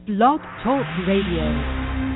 Blog Talk Radio.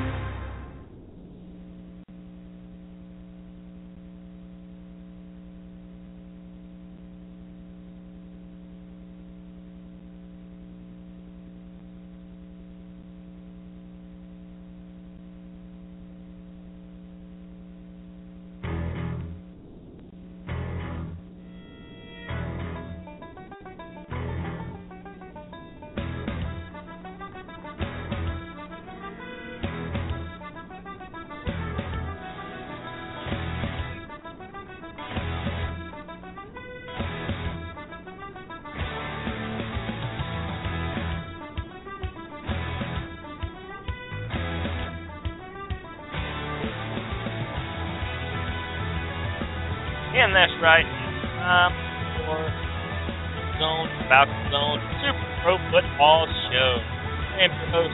And that's right. For Zone, Falcon Zone, Super Pro Football Show. I am your host,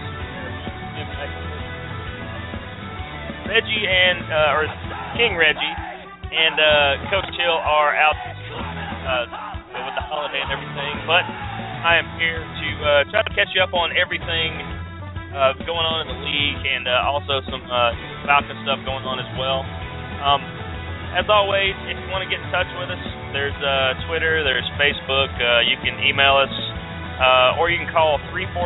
Reggie or King Reggie, and Coach Hill are out with the holiday and everything. But I am here to try to catch you up on everything going on in the league, and also some Falcon stuff going on as well. As always, if you want to get in touch with us, there's Twitter, there's Facebook. You can email us, or you can call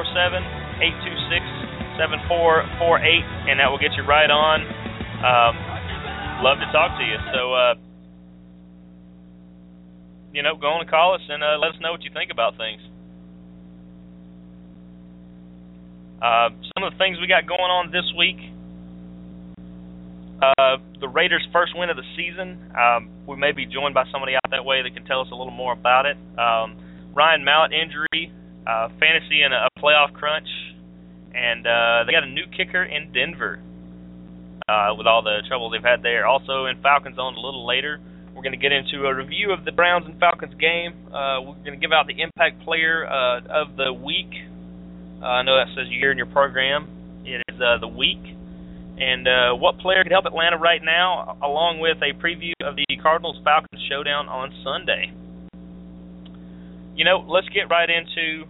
347-826-7448, and that will get you right on. Love to talk to you. So, go on and call us and let us know what you think about things. Some of the things we got going on this week. The Raiders' first win of the season. We may be joined by somebody out that way that can tell us a little more about it. Ryan Mallett injury, fantasy and a playoff crunch, and they got a new kicker in Denver with all the trouble they've had there. Also in Falcons Zone a little later, we're going to get into a review of the Browns and Falcons game. We're going to give out the Impact Player of the Week. I know that says year in your program. It is the week. And what player could help Atlanta right now, along with a preview of the Cardinals-Falcons showdown on Sunday. Let's get right into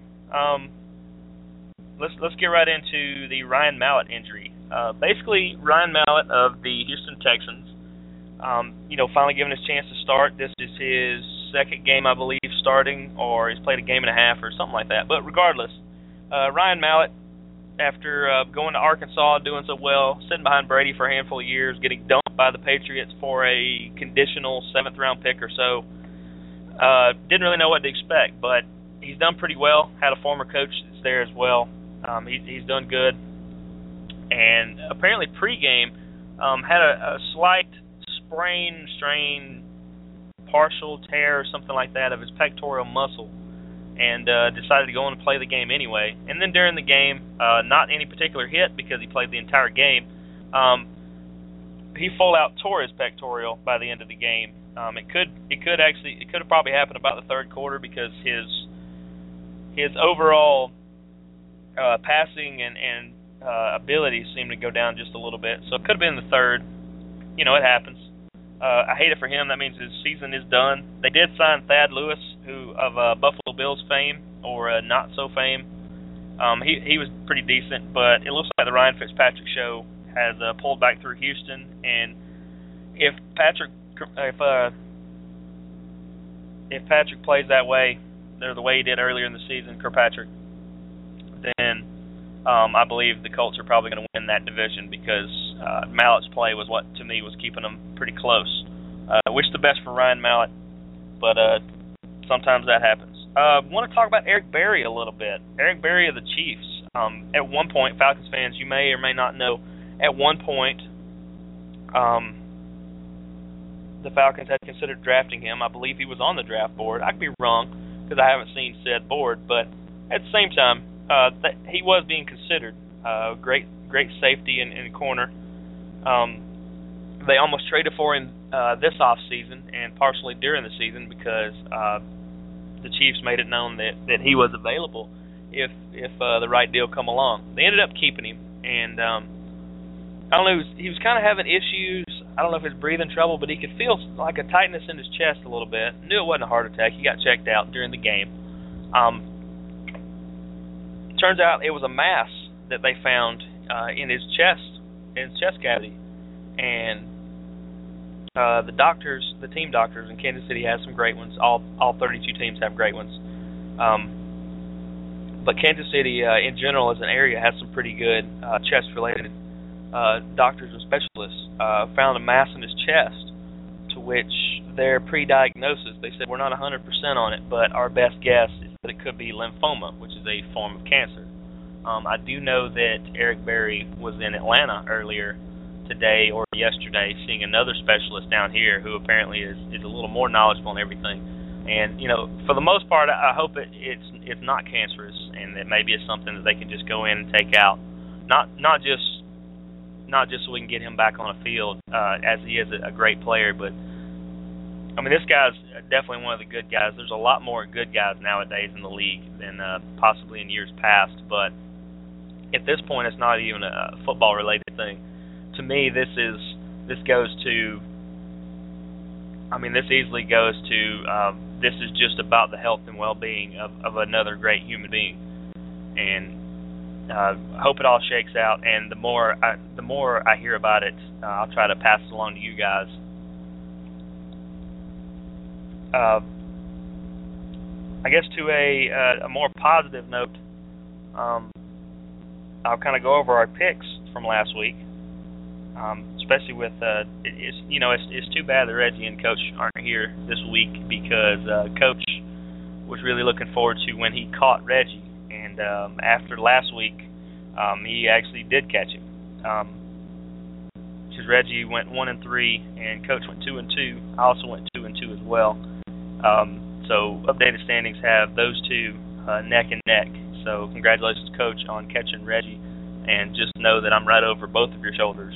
let's get right into the Ryan Mallett injury. Basically, Ryan Mallett of the Houston Texans, finally given his chance to start. This is his second game, I believe, starting, or he's played a game and a half or something like that. But regardless, Ryan Mallett, after going to Arkansas, doing so well, sitting behind Brady for a handful of years, getting dumped by the Patriots for a conditional 7th-round pick or so, didn't really know what to expect, but he's done pretty well. Had a former coach that's there as well. He's done good. And apparently pregame had a slight strain, partial tear or something like that of his pectoral muscle, and decided to go on and play the game anyway. And then during the game, not any particular hit because he played the entire game, he full out tore his pectoral by the end of the game. It could have probably happened about the third quarter because his overall passing and abilities seemed to go down just a little bit. So it could have been the third. It happens. I hate it for him. That means his season is done. They did sign Thad Lewis, who of Buffalo Bills fame or not so fame. He was pretty decent, but it looks like the Ryan Fitzpatrick show has pulled back through Houston. And if Patrick plays that way, the way he did earlier in the season, Kirkpatrick, then I believe the Colts are probably going to win that division because Mallett's play was what, to me, was keeping them pretty close. I wish the best for Ryan Mallett, but sometimes that happens. I want to talk about Eric Berry a little bit. Eric Berry of the Chiefs. At one point, Falcons fans, you may or may not know, at one point, the Falcons had considered drafting him. I believe he was on the draft board. I could be wrong because I haven't seen said board, but at the same time, he was being considered. Great safety in corner. They almost traded for him this offseason and partially during the season because the Chiefs made it known that he was available if the right deal come along. They ended up keeping him, and I don't know, he was kind of having issues. I don't know if it's breathing trouble, but he could feel like a tightness in his chest a little bit. Knew it wasn't a heart attack. He got checked out during the game. Turns out it was a mass that they found in his chest cavity, and the team doctors in Kansas City has some great ones. All 32 teams have great ones, but Kansas City in general as an area has some pretty good chest-related doctors and specialists. Found a mass in his chest, to which their pre-diagnosis, they said, we're not 100% on it, but our best guess is that it could be lymphoma, which is a form of cancer. I do know that Eric Berry was in Atlanta earlier today or yesterday seeing another specialist down here who apparently is a little more knowledgeable on everything. And, for the most part, I hope it's not cancerous, and that maybe it's something that they can just go in and take out. Not just so we can get him back on a field, as he is a great player, but I mean, this guy's definitely one of the good guys. There's a lot more good guys nowadays in the league than possibly in years past, but at this point, it's not even a football-related thing. To me, this easily goes to this is just about the health and well-being of another great human being, and I hope it all shakes out. And the more I hear about it, I'll try to pass it along to you guys. I guess to a more positive note, I'll kind of go over our picks from last week, especially with it's too bad that Reggie and Coach aren't here this week, because Coach was really looking forward to when he caught Reggie, and after last week, he actually did catch him. Because Reggie went 1-3 and Coach went 2-2. I also went 2-2 as well. So updated standings have those two neck and neck. So congratulations, Coach, on catching Reggie, and just know that I'm right over both of your shoulders.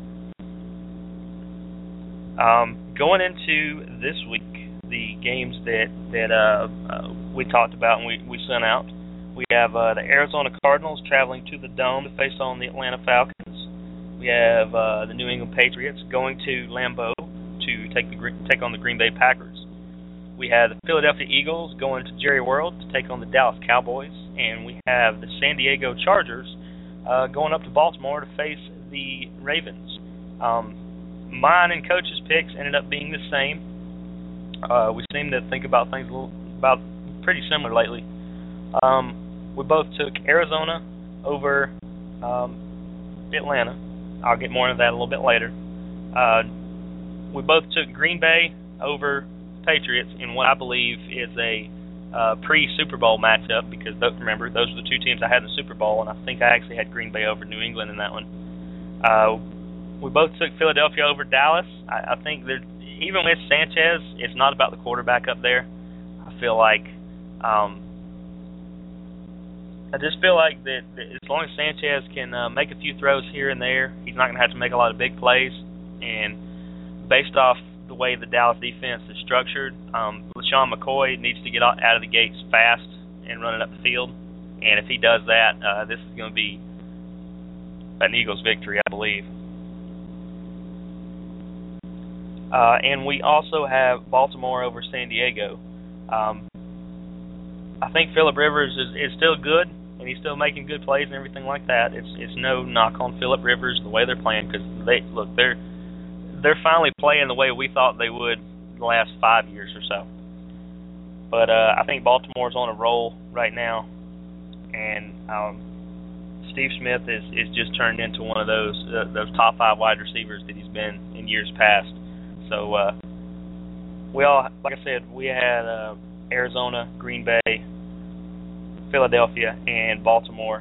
Going into this week, the games that we talked about and we sent out, we have the Arizona Cardinals traveling to the Dome to face on the Atlanta Falcons. We have the New England Patriots going to Lambeau to take on the Green Bay Packers. We have the Philadelphia Eagles going to Jerry World to take on the Dallas Cowboys, and we have the San Diego Chargers going up to Baltimore to face the Ravens. Mine and Coach's picks ended up being the same. We seem to think about things about pretty similar lately. We both took Arizona over Atlanta. I'll get more into that a little bit later. We both took Green Bay over Patriots in what I believe is a pre-Super Bowl matchup, because remember, those are the two teams I had in the Super Bowl, and I think I actually had Green Bay over New England in that one. We both took Philadelphia over Dallas. I think that even with Sanchez, it's not about the quarterback up there. I feel like that as long as Sanchez can make a few throws here and there, he's not going to have to make a lot of big plays. And based off the way the Dallas defense is structured, LaShawn McCoy needs to get out of the gates fast and run it up the field. And if he does that, this is going to be an Eagles victory, I believe. And we also have Baltimore over San Diego. I think Phillip Rivers is still good, and he's still making good plays and everything like that. It's no knock on Phillip Rivers the way they're playing, because they're finally playing the way we thought they would the last 5 years or so. But I think Baltimore's on a roll right now, and Steve Smith is just turned into one of those top 5 wide receivers that he's been in years past. So like I said, we had Arizona, Green Bay, Philadelphia, and Baltimore.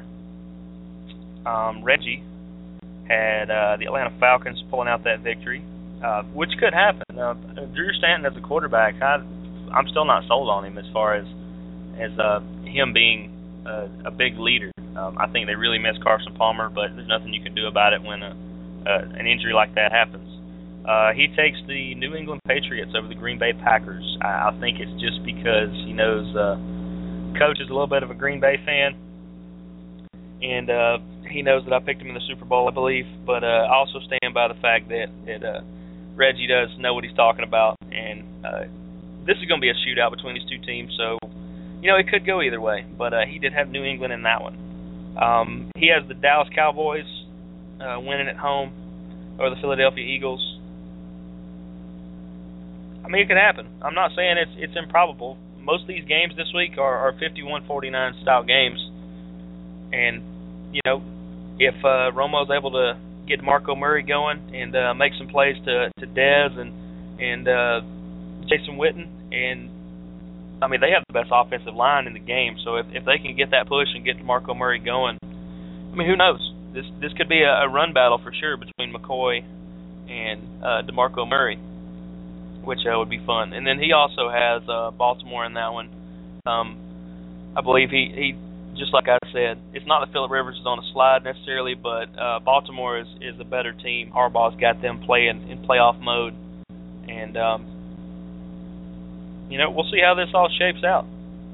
Reggie had the Atlanta Falcons pulling out that victory, which could happen. Drew Stanton as a quarterback, I'm still not sold on him as far as him being a big leader. I think they really miss Carson Palmer, but there's nothing you can do about it when an injury like that happens. He takes the New England Patriots over the Green Bay Packers. I think it's just because he knows Coach is a little bit of a Green Bay fan, and he knows that I picked him in the Super Bowl, I believe. But I also stand by the fact that Reggie does know what he's talking about, and this is going to be a shootout between these two teams, so it could go either way. But he did have New England in that one. He has the Dallas Cowboys winning at home over the Philadelphia Eagles. I mean, it could happen. I'm not saying it's improbable. Most of these games this week are 51-49 style games. And, if Romo's able to get DeMarco Murray going and make some plays to Dez and Jason Witten, and I mean, they have the best offensive line in the game. So if they can get that push and get DeMarco Murray going, I mean, who knows? This could be a run battle for sure between McCoy and DeMarco Murray, which would be fun. And then he also has Baltimore in that one. I believe he just like I said, it's not that Phillip Rivers is on a slide necessarily, but Baltimore is a better team. Harbaugh's got them playing in playoff mode, and we'll see how this all shapes out.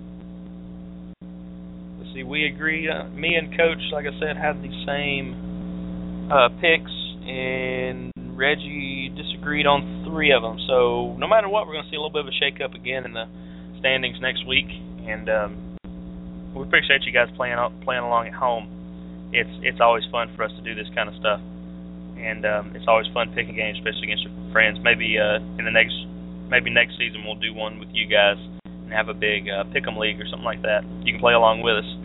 Let's see, we agree. Me and Coach, like I said, have the same picks, and Reggie disagreed on 3 of them. So no matter what, we're going to see a little bit of a shake-up again in the standings next week, and we appreciate you guys playing along at home. It's always fun for us to do this kind of stuff, and it's always fun picking games, especially against your friends. Maybe next season we'll do one with you guys and have a big pick'em league or something like that. You can play along with us.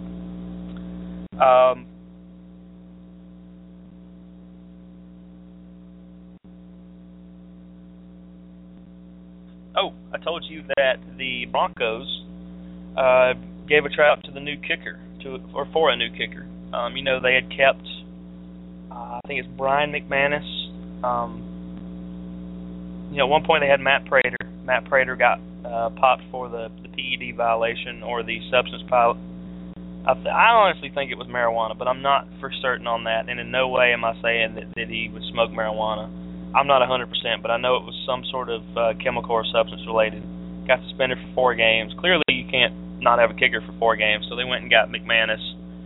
I told you that the Broncos gave a tryout to the new kicker, for a new kicker. They had kept, I think it's Brian McManus. At one point they had Matt Prater. Matt Prater got popped for the PED violation or the substance pilot. I honestly think it was marijuana, but I'm not for certain on that, and in no way am I saying that he would smoke marijuana. I'm not 100%, but I know it was some sort of chemical or substance related. Got suspended for 4 games. Clearly you can't not have a kicker for 4 games, so they went and got McManus.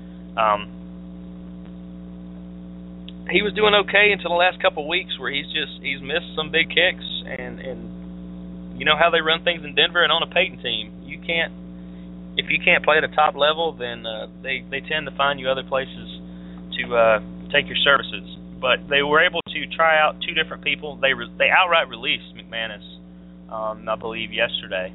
He was doing okay until the last couple of weeks where he's missed some big kicks, and you know how they run things in Denver and on a Peyton team. If you can't play at a top level, then they tend to find you other places to take your services. But they were able to try out 2 different people. They outright released McManus, I believe, yesterday.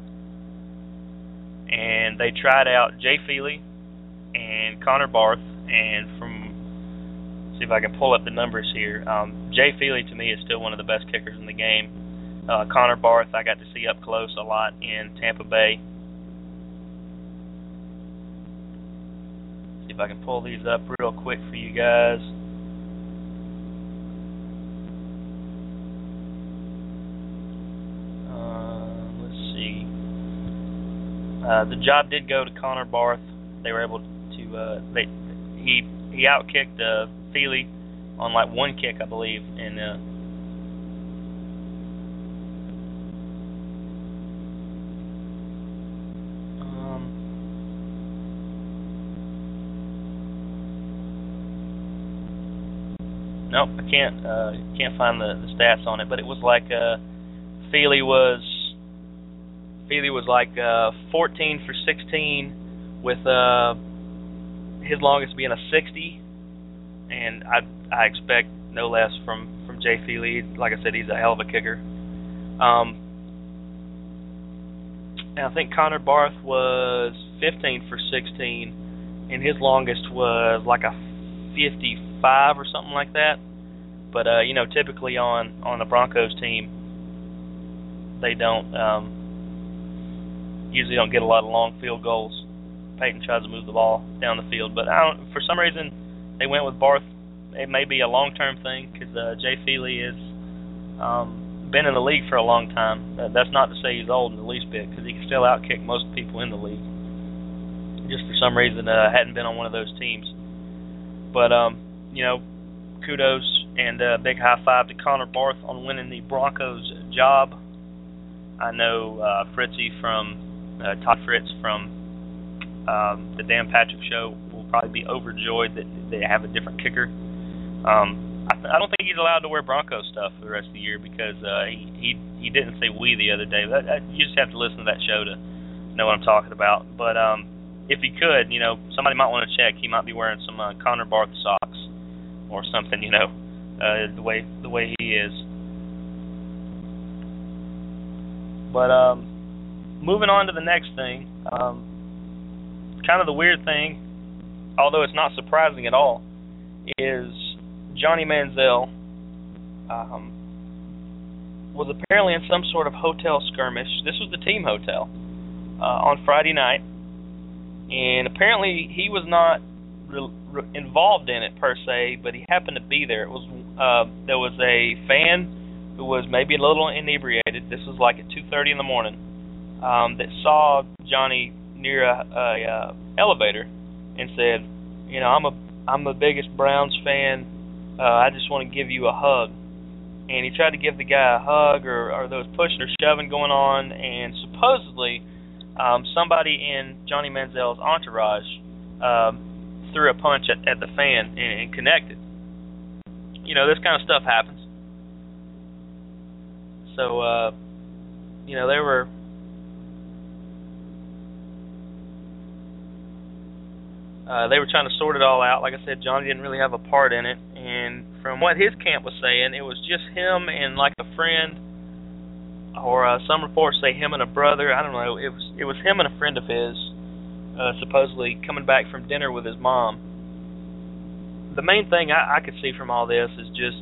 And they tried out Jay Feely and Connor Barth. And see if I can pull up the numbers here. Jay Feely, to me, is still one of the best kickers in the game. Connor Barth, I got to see up close a lot in Tampa Bay. See if I can pull these up real quick for you guys. The job did go to Connor Barth. They were able to. He outkicked Feely on like 1 kick, I believe, and nope, I can't find the stats on it, but it was like Feely was like 14 for 16 with his longest being a 60, and I expect no less from Jay Feely. Like I said, he's a hell of a kicker. And I think Connor Barth was 15 for 16, and his longest was like a 55 or something like that. But typically on the Broncos team, they usually don't get a lot of long field goals. Peyton tries to move the ball down the field, but for some reason they went with Barth. It may be a long-term thing because Jay Feely has been in the league for a long time. That's not to say he's old in the least bit, because he can still outkick most people in the league. Just for some reason hadn't been on one of those teams. But kudos and a big high five to Connor Barth on winning the Broncos job. I know Fritzy Todd Fritz from the Dan Patrick Show will probably be overjoyed that they have a different kicker. I don't think he's allowed to wear Broncos stuff for the rest of the year because he didn't say "we" the other day. You just have to listen to that show to know what I'm talking about. But if he could, somebody might want to check. He might be wearing some Connor Barth socks or something, the way he is. But moving on to the next thing, kind of the weird thing, although it's not surprising at all, is Johnny Manziel was apparently in some sort of hotel skirmish. This was the team hotel on Friday night, and apparently he was not involved in it per se, but he happened to be there. It was there was a fan who was maybe a little inebriated. This was like at 2:30 in the morning, that saw Johnny near a elevator and said, I'm the biggest Browns fan. I just want to give you a hug. And he tried to give the guy a hug, or there was pushing or shoving going on, and supposedly somebody in Johnny Manziel's entourage threw a punch at the fan and connected. This kind of stuff happens. So, they were trying to sort it all out. Like I said, Johnny didn't really have a part in it, and from what his camp was saying, it was just him and like a friend, or some reports say him and a brother. I don't know. It was him and a friend of his, supposedly coming back from dinner with his mom. The main thing I could see from all this is just,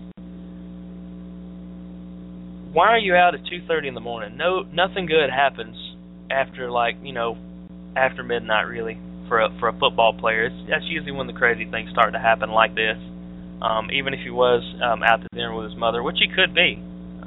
why are you out at 2:30 in the morning? Nothing good happens after after midnight, really. For a football player, that's usually when the crazy things start to happen like this. Even if he was out to dinner with his mother, which he could be,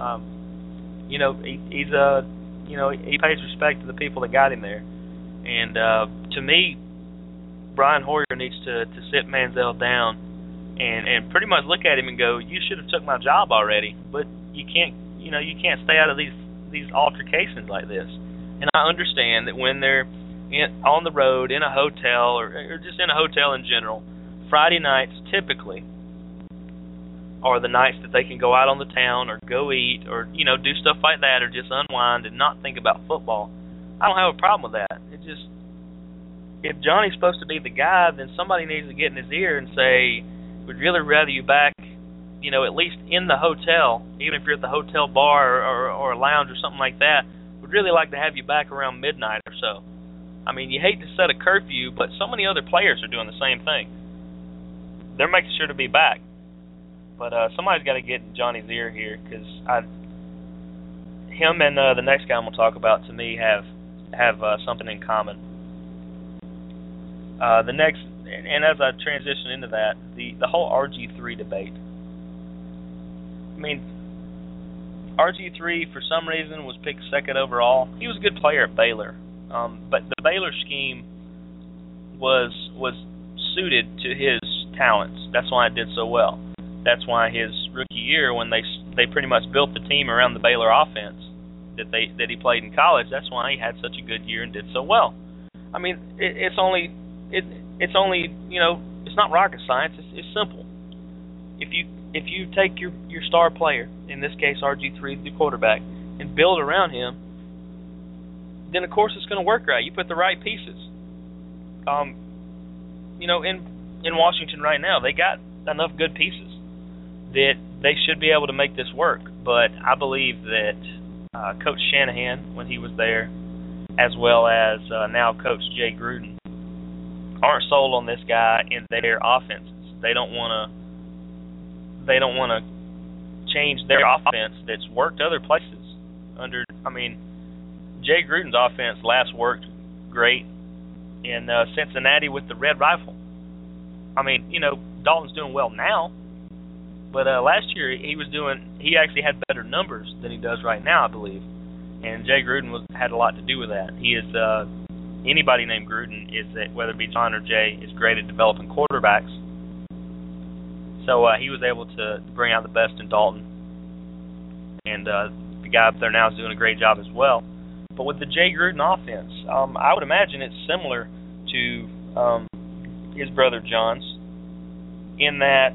he pays respect to the people that got him there. And to me, Brian Hoyer needs to sit Manziel down and pretty much look at him and go, "You should have took my job already." But you can't stay out of these altercations like this. And I understand that when they're on the road, in a hotel, or just in a hotel in general, Friday nights typically are the nights that they can go out on the town or go eat or, do stuff like that, or just unwind and not think about football. I don't have a problem with that. It just, if Johnny's supposed to be the guy, then somebody needs to get in his ear and say, we'd really rather you back, at least in the hotel, even if you're at the hotel bar or a lounge or something like that, we'd really like to have you back around midnight or so. I mean, you hate to set a curfew, but so many other players are doing the same thing. They're making sure to be back. But somebody's got to get in Johnny's ear here, because him and the next guy I'm going to talk about, to me, have something in common. The next, and as I transition into that, the whole RG3 debate. I mean, RG3, for some reason, was picked second overall. He was a good player at Baylor. But the Baylor scheme was suited to his talents. That's why it did so well. That's why his rookie year, when they pretty much built the team around the Baylor offense that he played in college, that's why he had such a good year and did so well. I mean, it's only it's not rocket science. It's simple. If you take your star player, in this case RG3, the quarterback, and build around him, then of course it's going to work right. You put the right pieces. In Washington right now, they got enough good pieces that they should be able to make this work. But I believe that Coach Shanahan, when he was there, as well as now Coach Jay Gruden, aren't sold on this guy in their offenses. They don't want to change their offense that's worked other places. Jay Gruden's offense last worked great in Cincinnati with the Red Rifle. Dalton's doing well now, but last year he actually had better numbers than he does right now, I believe. And Jay Gruden had a lot to do with that. He is anybody named Gruden, whether it be John or Jay, is great at developing quarterbacks. So he was able to bring out the best in Dalton, and the guy up there now is doing a great job as well. But with the Jay Gruden offense, I would imagine it's similar to his brother John's, in that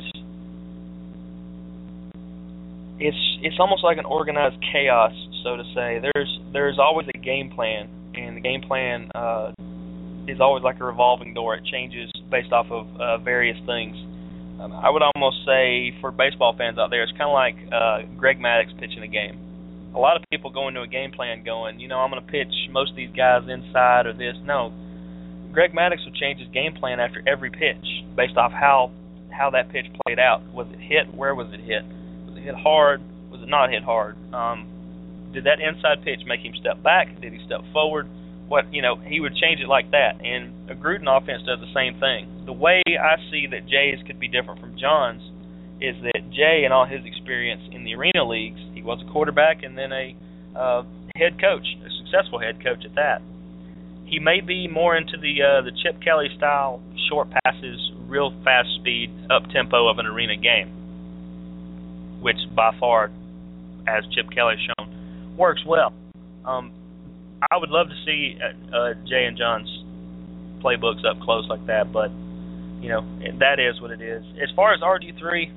it's almost like an organized chaos, so to say. There's always a game plan, and the game plan is always like a revolving door. It changes based off of various things. I would almost say for baseball fans out there, it's kind of like Greg Maddux pitching a game. A lot of people go into a game plan going, I'm going to pitch most of these guys inside or this. No, Greg Maddux would change his game plan after every pitch based off how that pitch played out. Was it hit? Where was it hit? Was it hit hard? Was it not hit hard? Did that inside pitch make him step back? Did he step forward? He would change it like that. And a Gruden offense does the same thing. The way I see that Jay's could be different from John's is that Jay, and all his experience in the arena leagues, he was a quarterback and then a head coach, a successful head coach at that. He may be more into the Chip Kelly style, short passes, real fast speed, up tempo of an arena game, which by far, as Chip Kelly's shown, works well. I would love to see Jay and John's playbooks up close like that, but that is what it is. As far as RG3,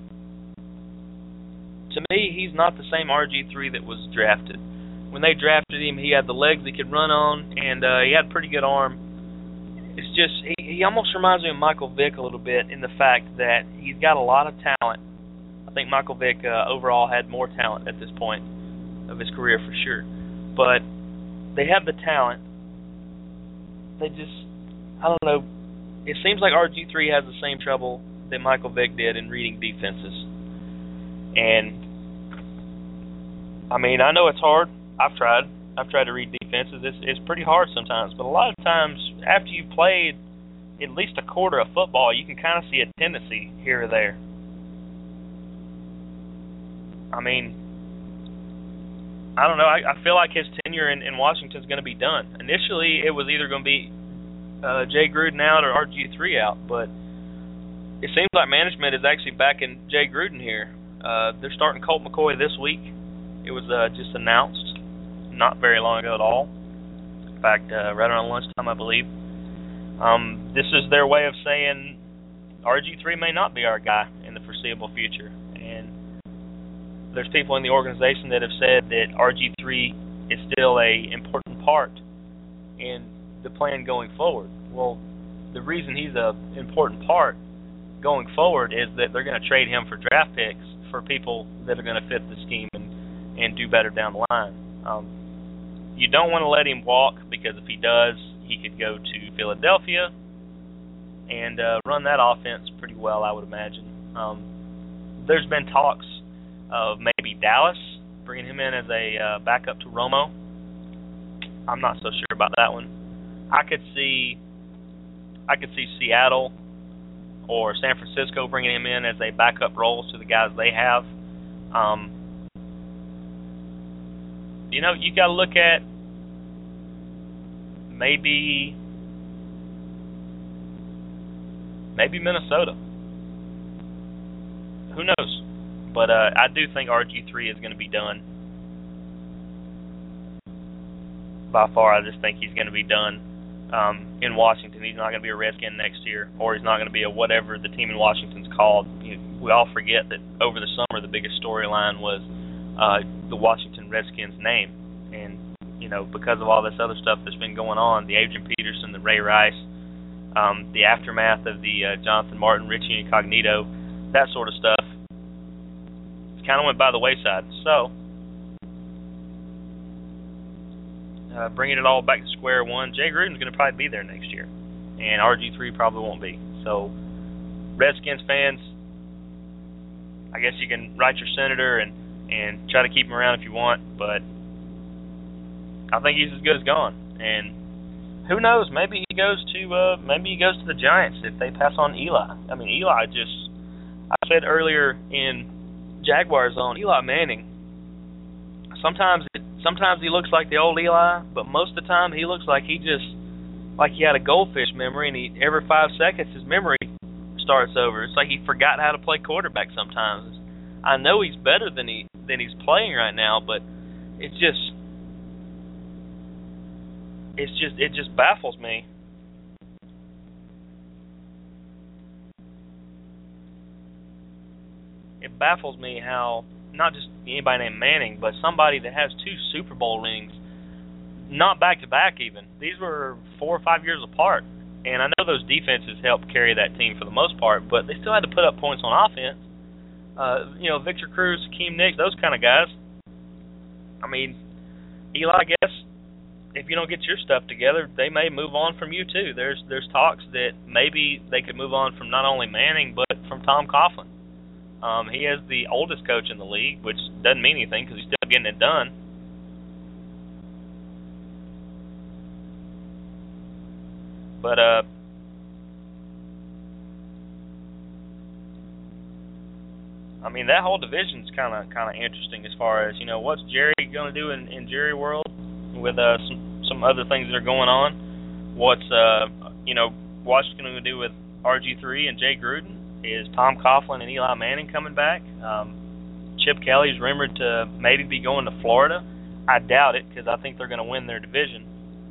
to me, he's not the same RG3 that was drafted. When they drafted him, he had the legs he could run on, and he had a pretty good arm. It's just, he almost reminds me of Michael Vick a little bit in the fact that he's got a lot of talent. I think Michael Vick overall had more talent at this point of his career for sure. But they have the talent. They just, I don't know. It seems like RG3 has the same trouble that Michael Vick did in reading defenses. And, I know it's hard. I've tried to read defenses. It's pretty hard sometimes. But a lot of times, after you've played at least a quarter of football, you can kind of see a tendency here or there. I don't know. I feel like his tenure in Washington is going to be done. Initially, it was either going to be Jay Gruden out or RG3 out, but it seems like management is actually backing Jay Gruden here. They're starting Colt McCoy this week. It was just announced not very long ago at all. In fact, right around lunchtime, I believe. This is their way of saying RG3 may not be our guy in the foreseeable future. And there's people in the organization that have said that RG3 is still a important part in the plan going forward. Well, the reason he's an important part going forward is that they're going to trade him for draft picks for people that are going to fit the scheme and do better down the line. You don't want to let him walk, because if he does, he could go to Philadelphia and run that offense pretty well, I would imagine. There's been talks of maybe Dallas bringing him in as a backup to Romo. I'm not so sure about that one. I could see Seattle or San Francisco bringing him in as a backup role to the guys they have. You got to look at maybe Minnesota. Who knows? But I do think RG3 is going to be done. By far, I just think he's going to be done in Washington. He's not going to be a Redskin next year, or he's not going to be a whatever the team in Washington's called. We all forget that over the summer the biggest storyline was the Washington Redskins name. And, because of all this other stuff that's been going on, the Adrian Peterson, the Ray Rice, the aftermath of the Jonathan Martin, Richie Incognito, that sort of stuff, it kind of went by the wayside. So, bringing it all back to square one, Jay Gruden's going to probably be there next year, and RG3 probably won't be. So, Redskins fans, I guess you can write your senator and try to keep him around if you want, but I think he's as good as gone. And who knows? Maybe he goes to the Giants if they pass on Eli. Eli I said earlier in Jaguar Zone, Eli Manning. Sometimes he looks like the old Eli, but most of the time he looks like he had a goldfish memory, and every 5 seconds his memory starts over. It's like he forgot how to play quarterback sometimes. I know he's better than he's playing right now, but it just baffles me. It baffles me how not just anybody named Manning, but somebody that has 2 Super Bowl rings, not back to back even. These were 4 or 5 years apart, And I know those defenses helped carry that team for the most part, but they still had to put up points on offense. Victor Cruz, Hakeem Nicks, those kind of guys. I mean, Eli, I guess, if you don't get your stuff together, they may move on from you too. There's talks that maybe they could move on from not only Manning, but from Tom Coughlin. He is the oldest coach in the league, which doesn't mean anything because he's still getting it done. But I mean, that whole division's kind of interesting as far as, what's Jerry going to do in Jerry world with some other things that are going on. What's Washington going to do with RG3 and Jay Gruden? Is Tom Coughlin and Eli Manning coming back? Chip Kelly's rumored to maybe be going to Florida. I doubt it because I think they're going to win their division.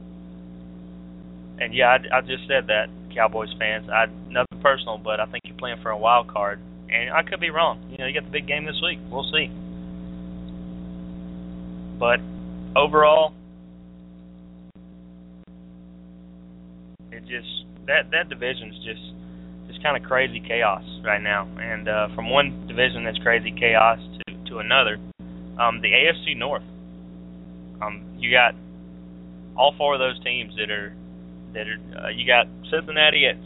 And yeah, I just said that, Cowboys fans. Nothing personal, but I think you're playing for a wild card. And I could be wrong. You got the big game this week. We'll see. But overall, it just that division's just kind of crazy chaos right now. And from one division that's crazy chaos to another, the AFC North. You got all four of those teams that are you got Cincinnati at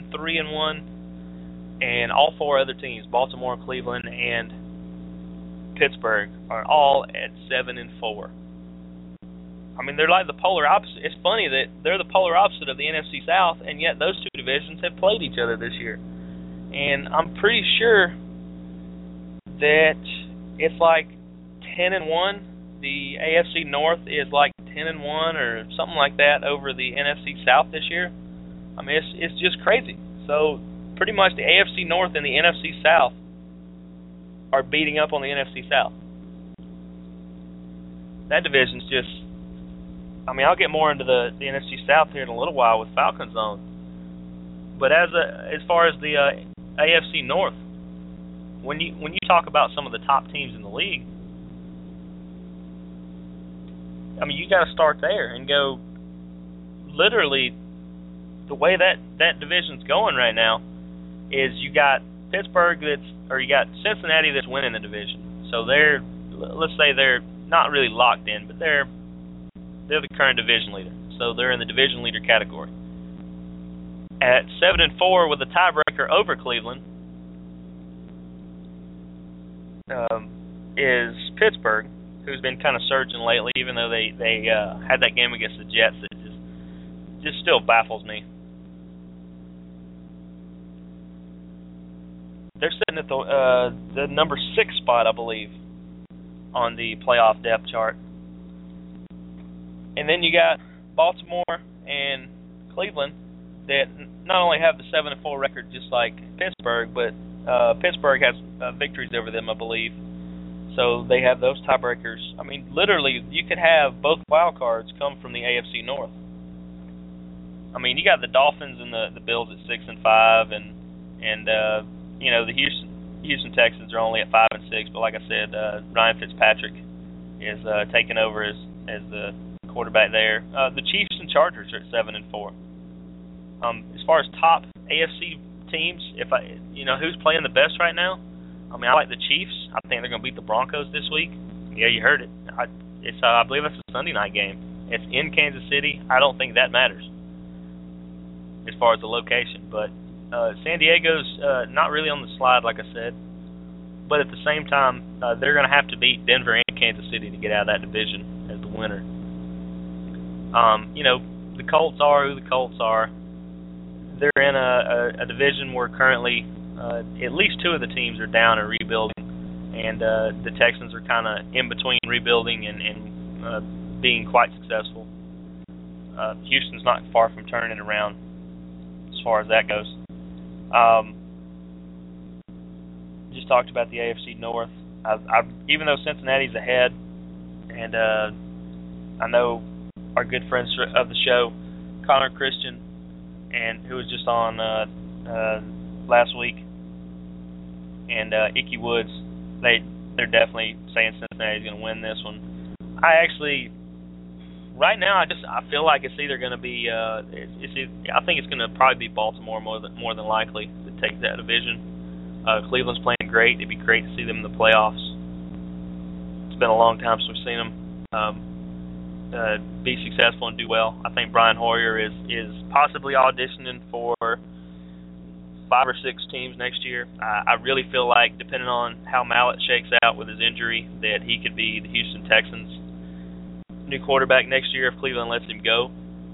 7-3-1, and all four other teams, Baltimore, Cleveland, and Pittsburgh, are all at 7-4. I mean, they're like the polar opposite. It's funny that they're the polar opposite of the NFC South, and yet those two divisions have played each other this year. And I'm pretty sure that it's like 10-1. The AFC North is like 10-1 or something like that over the NFC South this year. I mean, it's just crazy. So pretty much the AFC North and the NFC South are beating up on the NFC South. That division's just, I mean, I'll get more into the NFC South here in a little while with Falcon Zone. But as far as the AFC North, when you talk about some of the top teams in the league, I mean, you got to start there and go. Literally, the way that division's going right now is you got Pittsburgh you got Cincinnati that's winning the division. So let's say they're not really locked in, but they're the current division leader. So they're in the division leader category. At 7-4 with a tiebreaker over Cleveland is Pittsburgh, who's been kind of surging lately, even though they had that game against the Jets that just still baffles me. They're sitting at the number 6 spot, I believe, on the playoff depth chart. And then you got Baltimore and Cleveland that not only have the 7-4 record just like Pittsburgh, but Pittsburgh has victories over them, I believe. So they have those tiebreakers. I mean, literally, you could have both wild cards come from the AFC North. I mean, you got the Dolphins and the Bills at 6-5, and the Houston Texans are only at 5-6. But like I said, Ryan Fitzpatrick is taking over as the quarterback there. The Chiefs and Chargers are at 7-4. As far as top AFC teams, who's playing the best right now? I mean, I like the Chiefs. I think they're going to beat the Broncos this week. Yeah, you heard it. I believe it's a Sunday night game. It's in Kansas City. I don't think that matters as far as the location. But San Diego's not really on the slide, like I said. But at the same time, they're going to have to beat Denver and Kansas City to get out of that division as the winner. The Colts are who the Colts are. They're in a division where currently at least two of the teams are down and rebuilding, and the Texans are kind of in between rebuilding and being quite successful. Houston's not far from turning it around as far as that goes. Just talked about the AFC North. Even though Cincinnati's ahead, and I know our good friends of the show, Connor Christian, and who was just on last week, and Icky Woods, they're definitely saying Cincinnati's going to win this one. I actually right now, I feel like it's either going to be I think it's going to probably be Baltimore more than likely to take that division. Cleveland's playing great. It'd be great to see them in the playoffs. It's been a long time since we've seen them be successful and do well. I think Brian Hoyer is possibly auditioning for 5 or 6 teams next year. I really feel like, depending on how Mallett shakes out with his injury, that he could be the Houston Texans' new quarterback next year if Cleveland lets him go.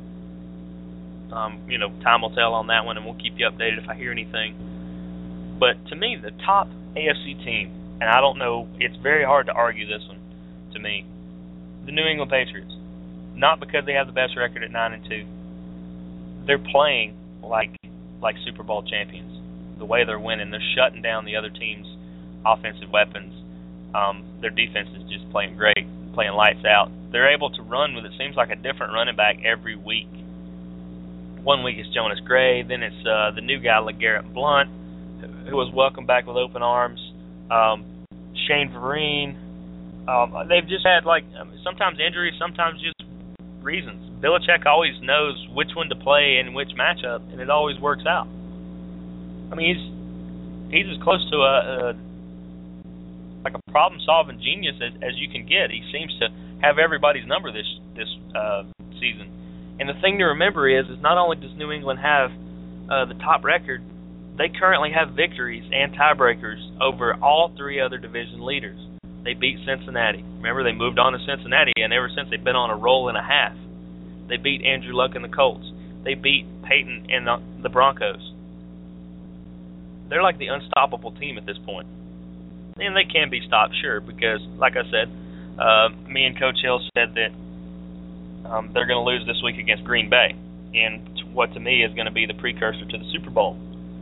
Time will tell on that one, and we'll keep you updated if I hear anything. But to me, the top AFC team, and I don't know, it's very hard to argue this one to me, the New England Patriots. Not because they have the best record at 9-2. They're playing like Super Bowl champions. The way they're winning, they're shutting down the other team's offensive weapons. Their defense is just playing great, playing lights out. They're able to run with, it seems like, a different running back every week. One week it's Jonas Gray, then it's the new guy, LeGarrette Blount, who was welcomed back with open arms. Shane Vereen. They've just had, sometimes injuries, sometimes just reasons. Belichick always knows which one to play in which matchup, and it always works out. I mean, he's as close to a problem-solving genius as you can get. He seems to have everybody's number this season. And the thing to remember is not only does New England have the top record, they currently have victories and tiebreakers over all 3 other division leaders. They beat Cincinnati. Remember, they moved on to Cincinnati, and ever since they've been on a roll and a half. They beat Andrew Luck and the Colts. They beat Peyton and the Broncos. They're like the unstoppable team at this point. And they can be stopped, sure, because, like I said, me and Coach Hill said that they're going to lose this week against Green Bay, and what to me is going to be the precursor to the Super Bowl.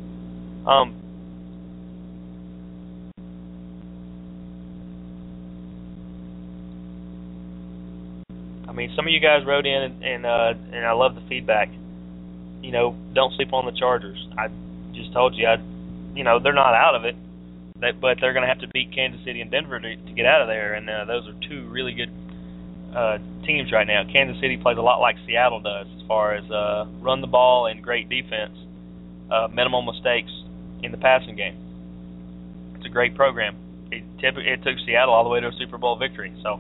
I mean, some of you guys wrote in, and I love the feedback. Don't sleep on the Chargers. I just told you, they're not out of it, but they're going to have to beat Kansas City and Denver to get out of there, and those are 2 really good teams right now. Kansas City plays a lot like Seattle does as far as run the ball and great defense, minimal mistakes in the passing game. It's a great program. It took Seattle all the way to a Super Bowl victory. So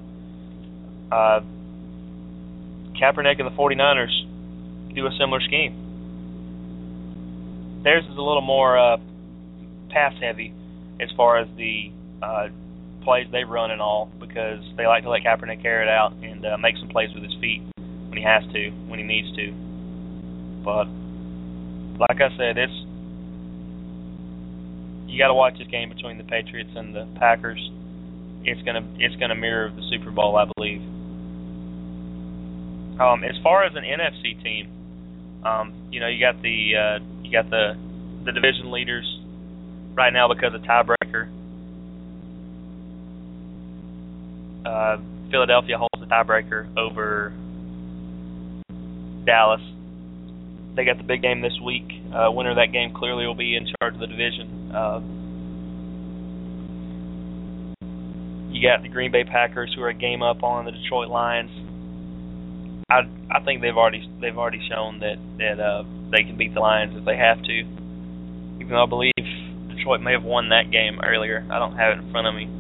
Kaepernick and the 49ers do a similar scheme. Theirs is a little more pass-heavy as far as the plays they run and all, because they like to let Kaepernick air it out and make some plays with his feet when he has to, when he needs to. But like I said, you got to watch this game between the Patriots and the Packers. It's gonna mirror the Super Bowl, I believe. As far as an NFC team, you got the division leaders right now because of tiebreaker. Philadelphia holds the tiebreaker over Dallas. They got the big game this week. Winner of that game clearly will be in charge of the division. You got the Green Bay Packers, who are a game up on the Detroit Lions. I think they've already shown that they can beat the Lions if they have to. Even though I believe Detroit may have won that game earlier. I don't have it in front of me.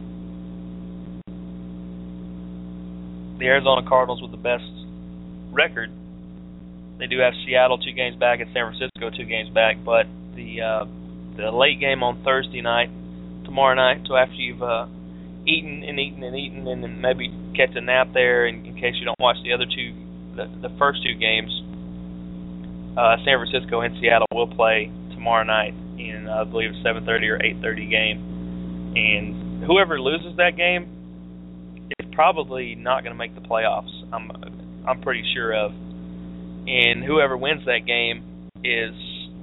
The Arizona Cardinals with the best record. They do have Seattle 2 games back and San Francisco 2 games back, but the late game on Thursday night, tomorrow night, so after you've eaten and then maybe catch a nap there in case you don't watch the other 2, the first 2 games, San Francisco and Seattle will play tomorrow night in, I believe, a 7:30 or 8:30 game. And whoever loses that game is probably not going to make the playoffs. I'm pretty sure of. And whoever wins that game is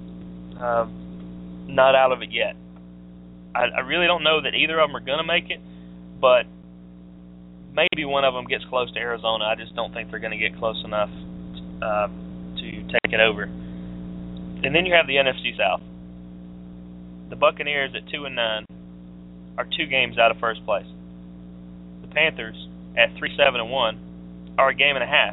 not out of it yet. I really don't know that either of them are going to make it, but maybe one of them gets close to Arizona. I just don't think they're going to get close enough to take it over. And then you have the NFC South. The Buccaneers at 2-9 are 2 games out of first place. The Panthers at 3-7-1 are a game and a half.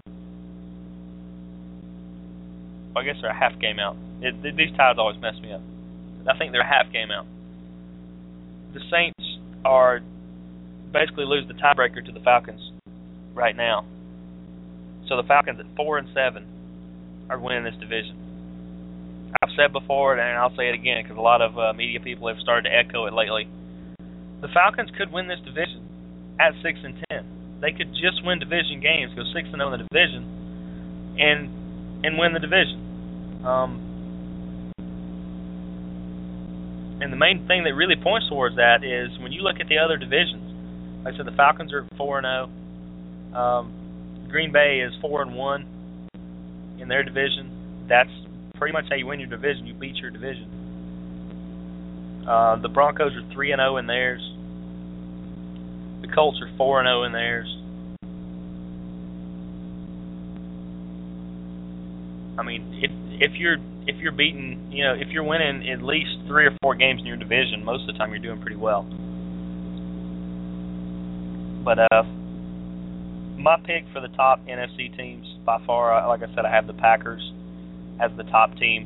Well, I guess they're a half game out. These ties always mess me up. I think they're a half game out. The Saints are basically lose the tiebreaker to the Falcons right now. So the Falcons at 4-7 are winning this division. I've said before, and I'll say it again because a lot of media people have started to echo it lately. The Falcons could win this division at 6-10. They could just win division games, go 6-0 in the division, and win the division. And the main thing that really points towards that is when you look at the other divisions. Like I said, the Falcons are 4-0. Green Bay is 4-1 in their division. That's pretty much how you win your division. You beat your division. The Broncos are 3-0 in theirs. The Colts are 4-0 in theirs. I mean, if you're beating, if you're winning at least 3 or 4 games in your division, most of the time you're doing pretty well. But my pick for the top NFC teams by far, like I said, I have the Packers as the top team.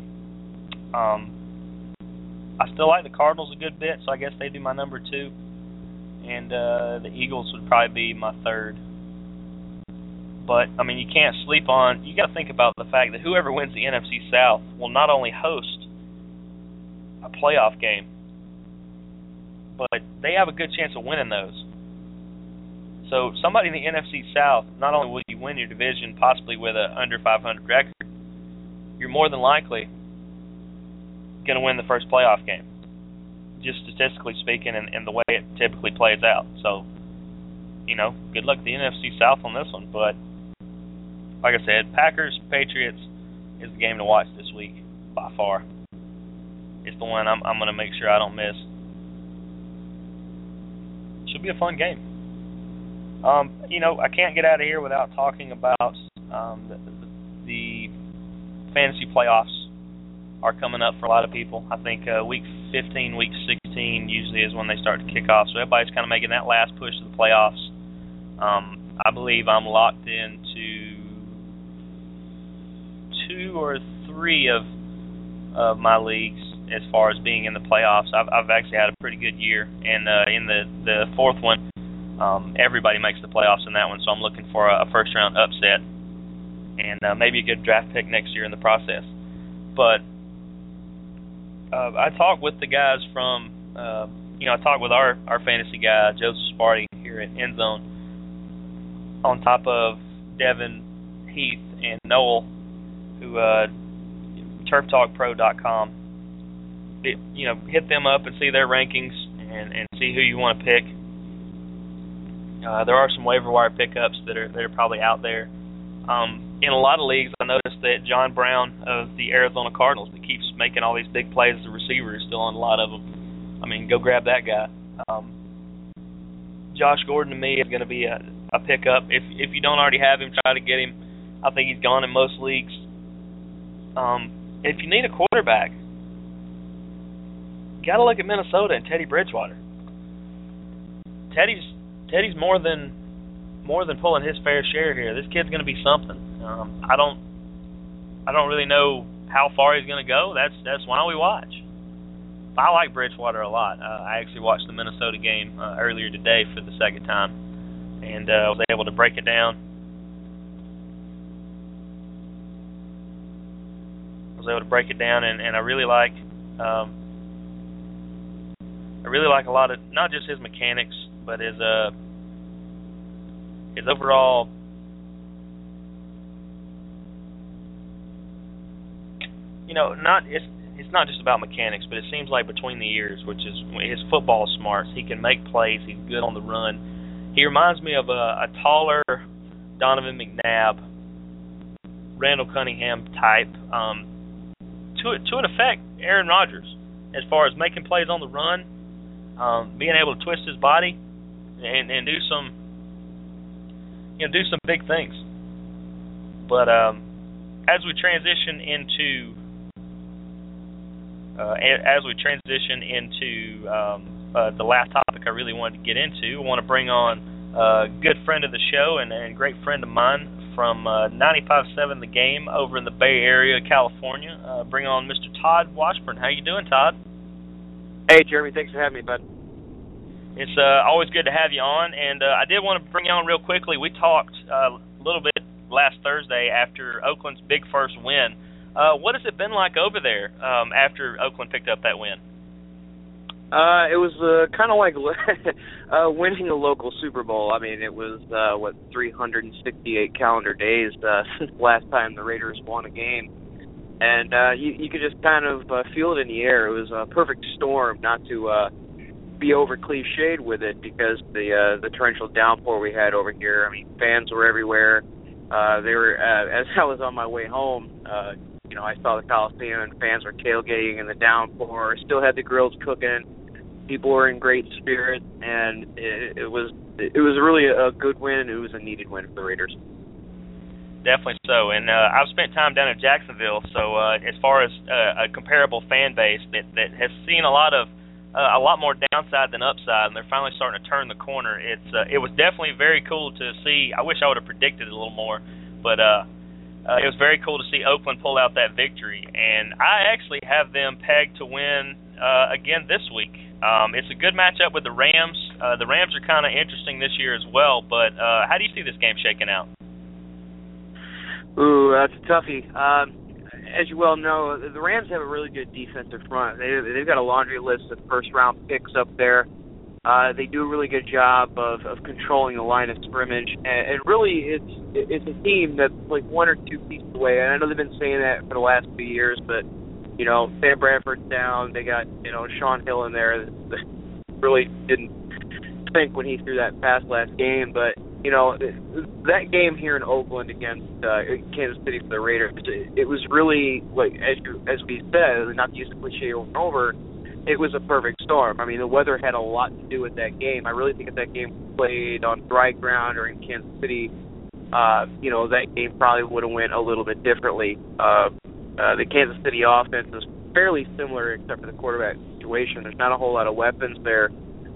I still like the Cardinals a good bit, so I guess they do my number 2. And the Eagles would probably be my 3rd. But, I mean, you can't sleep on, you got to think about the fact that whoever wins the NFC South will not only host a playoff game, but they have a good chance of winning those. So somebody in the NFC South, not only will you win your division possibly with an under 500 record, you're more than likely going to win the first playoff game, just statistically speaking, and the way it typically plays out. So, good luck to the NFC South on this one. But, like I said, Packers, Patriots is the game to watch this week by far. It's the one I'm going to make sure I don't miss. Should be a fun game. I can't get out of here without talking about the fantasy playoffs are coming up for a lot of people. I think week 15, week 16 usually is when they start to kick off. So everybody's kind of making that last push to the playoffs. I believe I'm locked into 2 or 3 of my leagues as far as being in the playoffs. I've actually had a pretty good year, and in the 4th one, everybody makes the playoffs in that one. So I'm looking for a first round upset and maybe a good draft pick next year in the process. But I talked with the guys from, I talked with our fantasy guy, Joseph Sparty, here at Endzone, on top of Devin, Heath, and Noel, who TurfTalkPro.com. Hit them up and see their rankings and see who you want to pick. There are some waiver wire pickups that are probably out there. In a lot of leagues, I noticed that John Brown of the Arizona Cardinals, that keeps making all these big plays as a receiver, is still on a lot of them. I mean, go grab that guy. Josh Gordon, to me, is going to be a pickup. If you don't already have him, try to get him. I think he's gone in most leagues. If you need a quarterback, you got to look at Minnesota and Teddy Bridgewater. Teddy's more than pulling his fair share here. This kid's going to be something. I don't really know how far he's going to go. That's why we watch. I like Bridgewater a lot. I actually watched the Minnesota game earlier today for the second time, and was able to break it down. And I really like a lot of, not just his mechanics, but his overall, it's not just about mechanics, but it seems like between the ears, which is his football smarts. He can make plays. He's good on the run. He reminds me of a taller Donovan McNabb, Randall Cunningham type. To an effect, Aaron Rodgers, as far as making plays on the run, being able to twist his body and do some big things. But as we transition into the last topic I really wanted to get into, I want to bring on good friend of the show and great friend of mine from 95.7 The Game over in the Bay Area, California. Bring on Mr. Todd Washburn. How you doing, Todd? Hey, Jeremy. Thanks for having me, bud. It's always good to have you on, and I did want to bring you on real quickly. We talked a little bit last Thursday after Oakland's big first win. What has it been like over there after Oakland picked up that win? It was kind of like winning a local Super Bowl. I mean, it was, 368 calendar days since the last time the Raiders won a game. And you could just kind of feel it in the air. It was a perfect storm, not to be over cliched with it, because the torrential downpour we had over here. I mean, fans were everywhere. They were as I was on my way home. I saw the Coliseum and fans were tailgating in the downpour. Still had the grills cooking. People were in great spirits, and it was really a good win. It was a needed win for the Raiders. Definitely so, and I've spent time down in Jacksonville. So as far as a comparable fan base that has seen a lot more downside than upside, and they're finally starting to turn the corner. It was definitely very cool to see. I wish I would have predicted it a little more, but it was very cool to see Oakland pull out that victory. And I actually have them pegged to win again this week. It's a good matchup with the Rams. The Rams are kind of interesting this year as well, but how do you see this game shaking out? Ooh, that's a toughie. As you well know, the Rams have a really good defensive front. They've got a laundry list of first-round picks up there. They do a really good job of controlling the line of scrimmage, and really it's a team that's like one or two pieces away. And I know they've been saying that for the last few years, but Sam Bradford's down. They got Shaun Hill in there. Really didn't think when he threw that pass last game, but that game here in Oakland against Kansas City for the Raiders, it was really, like, as we said, not to use the cliche over and over, it was a perfect storm. I mean, the weather had a lot to do with that game. I really think if that game was played on dry ground or in Kansas City, that game probably would have went a little bit differently. The Kansas City offense is fairly similar except for the quarterback situation. There's not a whole lot of weapons there.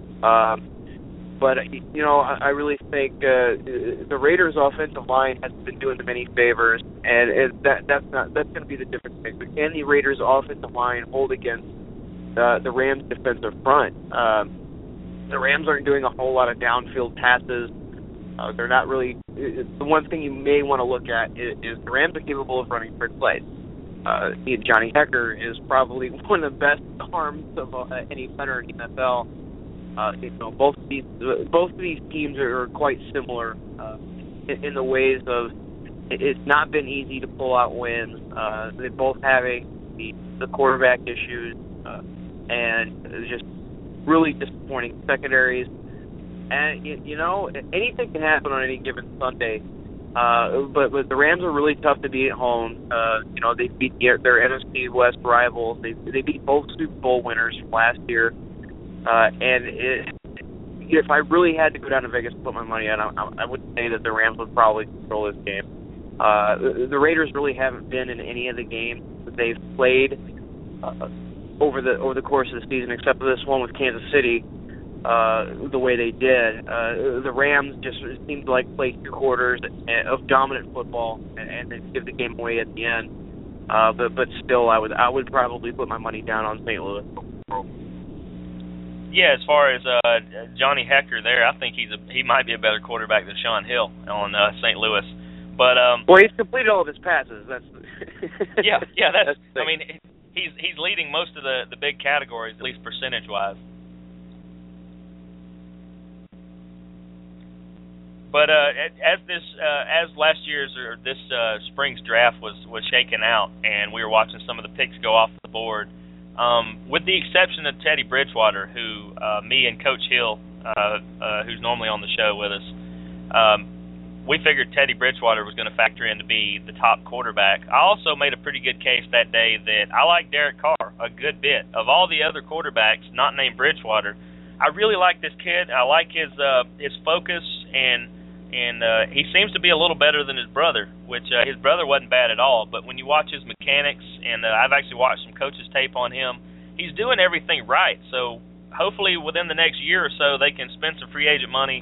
But I really think the Raiders' offensive line has been doing them any favors, and that's going to be the difference maker. Can the Raiders' offensive line hold against the Rams' defensive front? The Rams aren't doing a whole lot of downfield passes. They're not really. The one thing you may want to look at is the Rams are capable of running quick plays. Johnny Hekker is probably one of the best arms of any punter in the NFL. Both of these teams are quite similar in the ways of it's not been easy to pull out wins. They're both having the quarterback issues and just really disappointing secondaries. And anything can happen on any given Sunday. But the Rams are really tough to beat at home. They beat their NFC West rivals. They beat both Super Bowl winners from last year. If I really had to go down to Vegas and put my money on, I would say that the Rams would probably control this game. The Raiders really haven't been in any of the games that they've played over the course of the season, except for this one with Kansas City, the way they did. The Rams just seemed to play 2 quarters of dominant football and then give the game away at the end. But still, I would probably put my money down on St. Louis. Yeah, as far as Johnny Hekker there, I think he might be a better quarterback than Shaun Hill on St. Louis. But well, he's completed all of his passes. That's yeah. That's I mean, he's leading most of the big categories, at least percentage wise. But as last year's or this spring's draft was shaken out, and we were watching some of the picks go off the board. With the exception of Teddy Bridgewater, who me and Coach Hill, who's normally on the show with us, we figured Teddy Bridgewater was going to factor in to be the top quarterback. I also made a pretty good case that day that I like Derek Carr a good bit. Of all the other quarterbacks not named Bridgewater, I really like this kid. I like his focus, and he seems to be a little better than his brother, which his brother wasn't bad at all. But when you watch his mechanics, and I've actually watched some coaches' tape on him, he's doing everything right. So hopefully within the next year or so they can spend some free agent money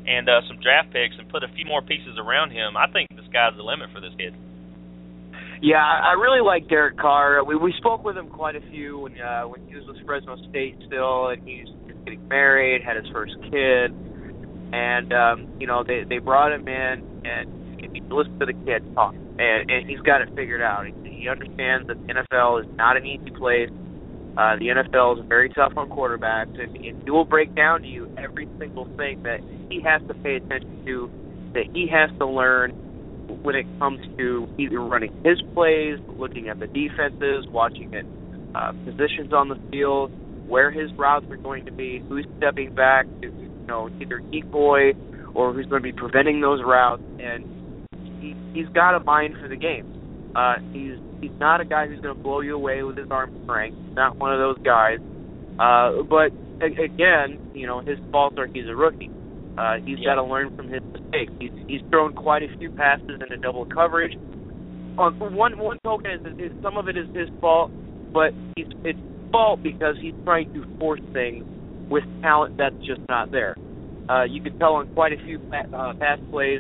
and some draft picks and put a few more pieces around him, I think the sky's the limit for this kid. Yeah, I really like Derek Carr. We spoke with him quite a few when he was with Fresno State still, and he's getting married, had his first kid, and they brought him in, and he listened to the kid talk, and he's got it figured out. He understands that the NFL is not an easy place. The NFL is very tough on quarterbacks, and he will break down to you every single thing that he has to pay attention to, that he has to learn when it comes to either running his plays, looking at the defenses, watching at positions on the field, where his routes are going to be, who's stepping back to, either decoy or who's going to be preventing those routes, and he's got a mind for the game. He's not a guy who's going to blow you away with his arm strength. He's not one of those guys. But again, his faults are he's a rookie. He's got to learn from his mistakes. He's thrown quite a few passes into double coverage. On one token, is some of it is his fault, but it's his fault because he's trying to force things with talent that's just not there. You can tell on quite a few pass plays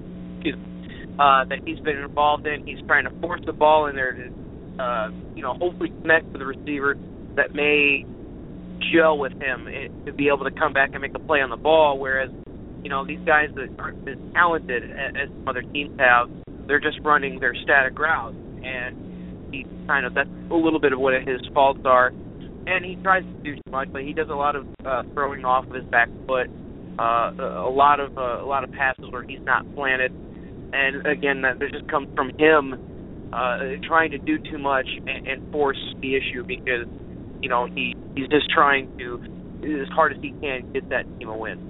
that he's been involved in. He's trying to force the ball in there to, hopefully connect with the receiver that may gel with him to be able to come back and make a play on the ball, whereas, these guys that aren't as talented as some other teams have, they're just running their static routes, and that's a little bit of what his faults are, and he tries to do too much, but he does a lot of throwing off of his back foot, a lot of passes where he's not planted, and again, that just comes from him trying to do too much and force the issue because he's just trying to, as hard as he can, get that team a win.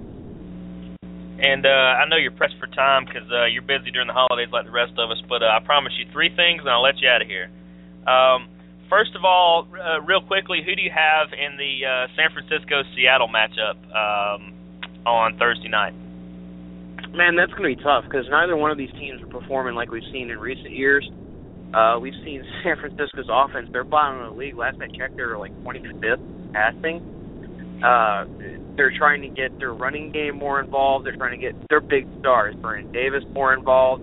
And I know you're pressed for time because you're busy during the holidays like the rest of us, but I promise you 3 things and I'll let you out of here. First of all, real quickly, who do you have in the San Francisco-Seattle matchup on Thursday night? Man, that's going to be tough because neither one of these teams are performing like we've seen in recent years. We've seen San Francisco's offense. They're bottom of the league. Last I checked, they were like 25th passing. They're trying to get their running game more involved. They're trying to get their big stars, Vernon Davis, more involved.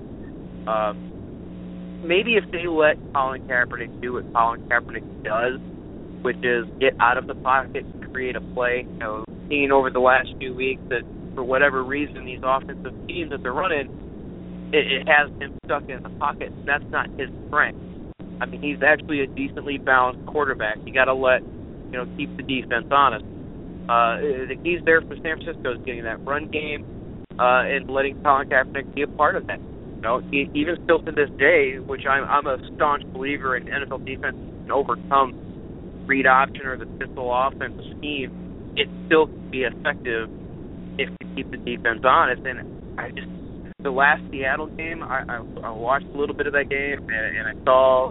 Maybe if they let Colin Kaepernick do what Colin Kaepernick does, which is get out of the pocket and create a play. Seeing over the last few weeks that for whatever reason these offensive teams that they're running, it has him stuck in the pocket. That's not his strength. I mean, he's actually a decently balanced quarterback. You got to keep the defense honest. The keys there for San Francisco is getting that run game and letting Colin Kaepernick be a part of that. Even still to this day, which I'm a staunch believer in NFL defense can overcome read option or the pistol offensive scheme, it still can be effective if you keep the defense honest. And the last Seattle game, I watched a little bit of that game, and I saw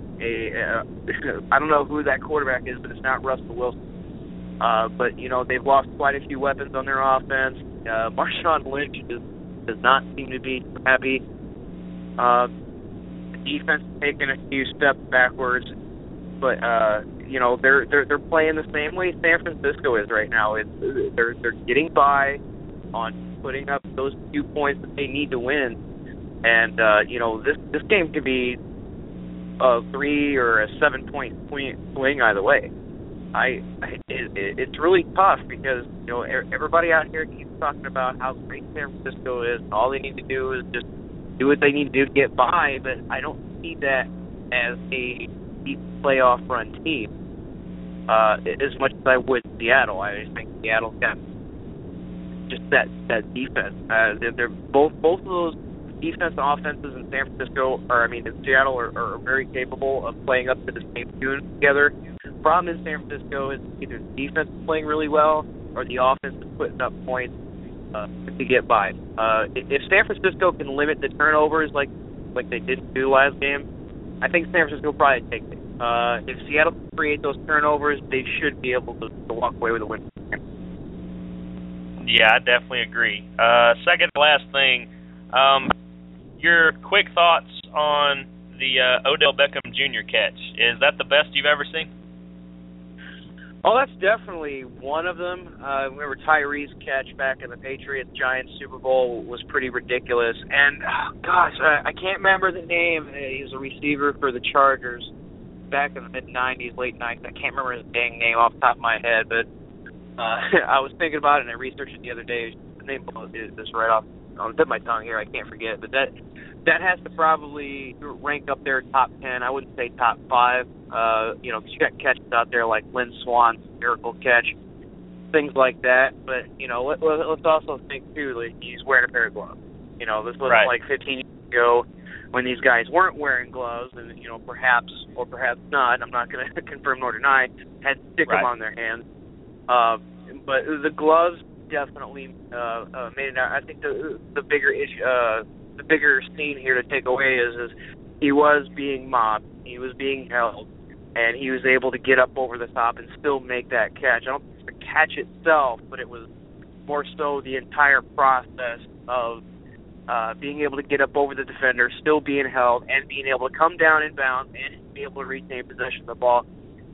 I don't know who that quarterback is, but it's not Russell Wilson. But, they've lost quite a few weapons on their offense. Marshawn Lynch does not seem to be happy. The defense is taking a few steps backwards, but, they're playing the same way San Francisco is right now. They're getting by on putting up those few points that they need to win. And, this game could be a 3 or a 7-point swing either way. It's really tough because, everybody out here keeps talking about how great San Francisco is. All they need to do is just do what they need to do to get by, but I don't see that as a deep playoff run team as much as I would Seattle. I just think Seattle's got just that defense. They're both of those defense offenses in San Francisco, in Seattle, are very capable of playing up to the same tune together. The problem in San Francisco is either the defense is playing really well or the offense is putting up points to get by. If San Francisco can limit the turnovers like they didn't do last game, I think San Francisco will probably take it. If Seattle can create those turnovers, they should be able to walk away with a win. Yeah, I definitely agree. Second to last thing, your quick thoughts on the Odell Beckham Jr. catch. Is that the best you've ever seen? Oh, that's definitely one of them. Remember Tyree's catch back in the Patriots-Giants Super Bowl was pretty ridiculous. And, I can't remember the name. He was a receiver for the Chargers back in the mid-'90s, late '90s. I can't remember his dang name off the top of my head, but I was thinking about it and I researched it the other day. The name is just right off on the tip of my tongue here. I can't forget. But that has to probably rank up there top 10. I wouldn't say top 5. Because you got catches out there like Lynn Swan's miracle catch, things like that. But, let's also think, too, like he's wearing a pair of gloves. This wasn't right. like 15 years ago when these guys weren't wearing gloves and, perhaps or perhaps not, I'm not going to confirm nor deny, had stickum on their hands. But the gloves definitely made it out. I think the bigger issue, the bigger scene here to take away is he was being mobbed, he was being held, and he was able to get up over the top and still make that catch. I don't think it's the catch itself, but it was more so the entire process of being able to get up over the defender, still being held, and being able to come down in bounds and be able to retain possession of the ball.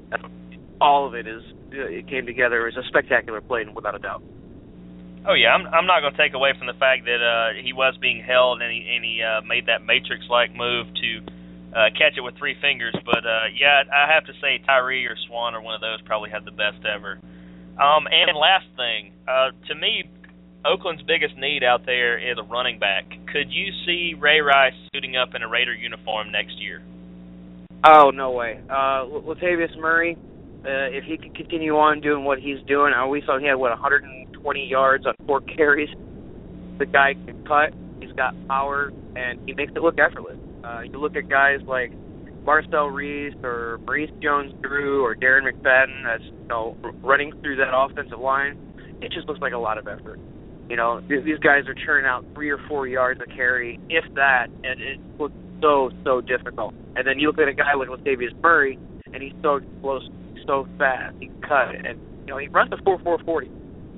All of it came together. It was a spectacular play, without a doubt. Oh yeah, I'm not going to take away from the fact that he was being held and he made that Matrix-like move to catch it with 3 fingers. But yeah, I have to say Tyree or Swan or one of those probably had the best ever. And last thing, to me, Oakland's biggest need out there is a running back. Could you see Ray Rice suiting up in a Raider uniform next year? Oh, no way. Latavius Murray, if he can continue on doing what he's doing, we saw he had, 120 yards on 4 carries. The guy can cut, he's got power, and he makes it look effortless. You look at guys like Marcel Reese or Maurice Jones-Drew or Darren McFadden that's running through that offensive line. It just looks like a lot of effort. These guys are churning out 3 or 4 yards a carry, if that, and it looks so difficult. And then you look at a guy like Latavius Murray, and he's so explosive, so fast, he can cut it, and he runs a 4.40.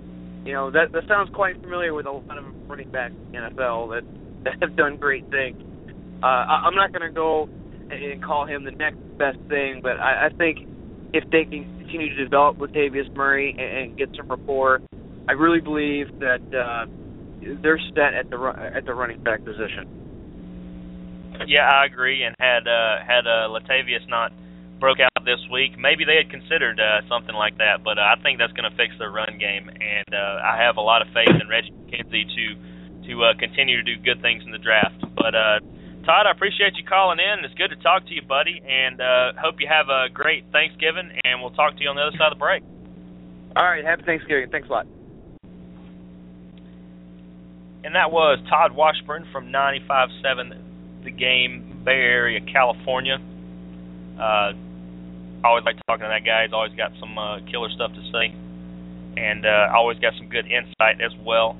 That sounds quite familiar with a lot of running backs in the NFL that have done great things. I'm not going to go and call him the next best thing, but I think if they can continue to develop Latavius Murray and get some rapport, I really believe that they're set at the running back position. Yeah, I agree. And had Latavius not broke out this week, maybe they had considered something like that. But I think that's going to fix their run game, and I have a lot of faith in Reggie McKenzie to continue to do good things in the draft. But Todd, I appreciate you calling in. It's good to talk to you, buddy, and hope you have a great Thanksgiving, and we'll talk to you on the other side of the break. All right, happy Thanksgiving. Thanks a lot. And that was Todd Washburn from 95.7 The Game, Bay Area, California. I always like talking to that guy. He's always got some killer stuff to say, and always got some good insight as well.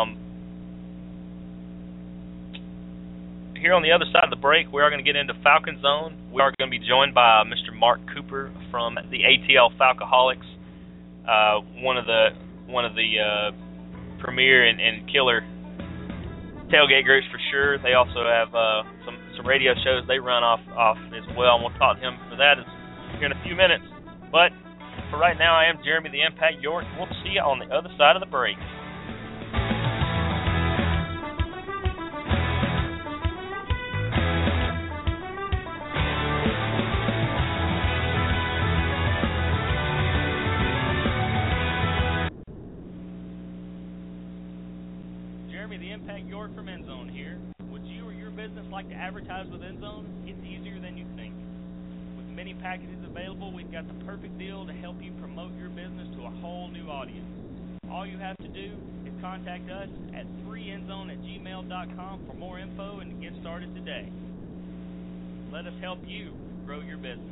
Here on the other side of the break, we are going to get into Falcon Zone. We are going to be joined by Mr. Mark Cooper from the ATL Falcoholics, one of the premier and killer tailgate groups for sure. They also have some radio shows they run off as well, and we'll talk to him for that here in a few minutes. But for right now, I am Jeremy the Impact York. We'll see you on the other side of the break. York from Endzone here. Would you or your business like to advertise with Endzone? It's easier than you think. With many packages available, we've got the perfect deal to help you promote your business to a whole new audience. All you have to do is contact us at freeendzone@gmail.com for more info and to get started today. Let us help you grow your business.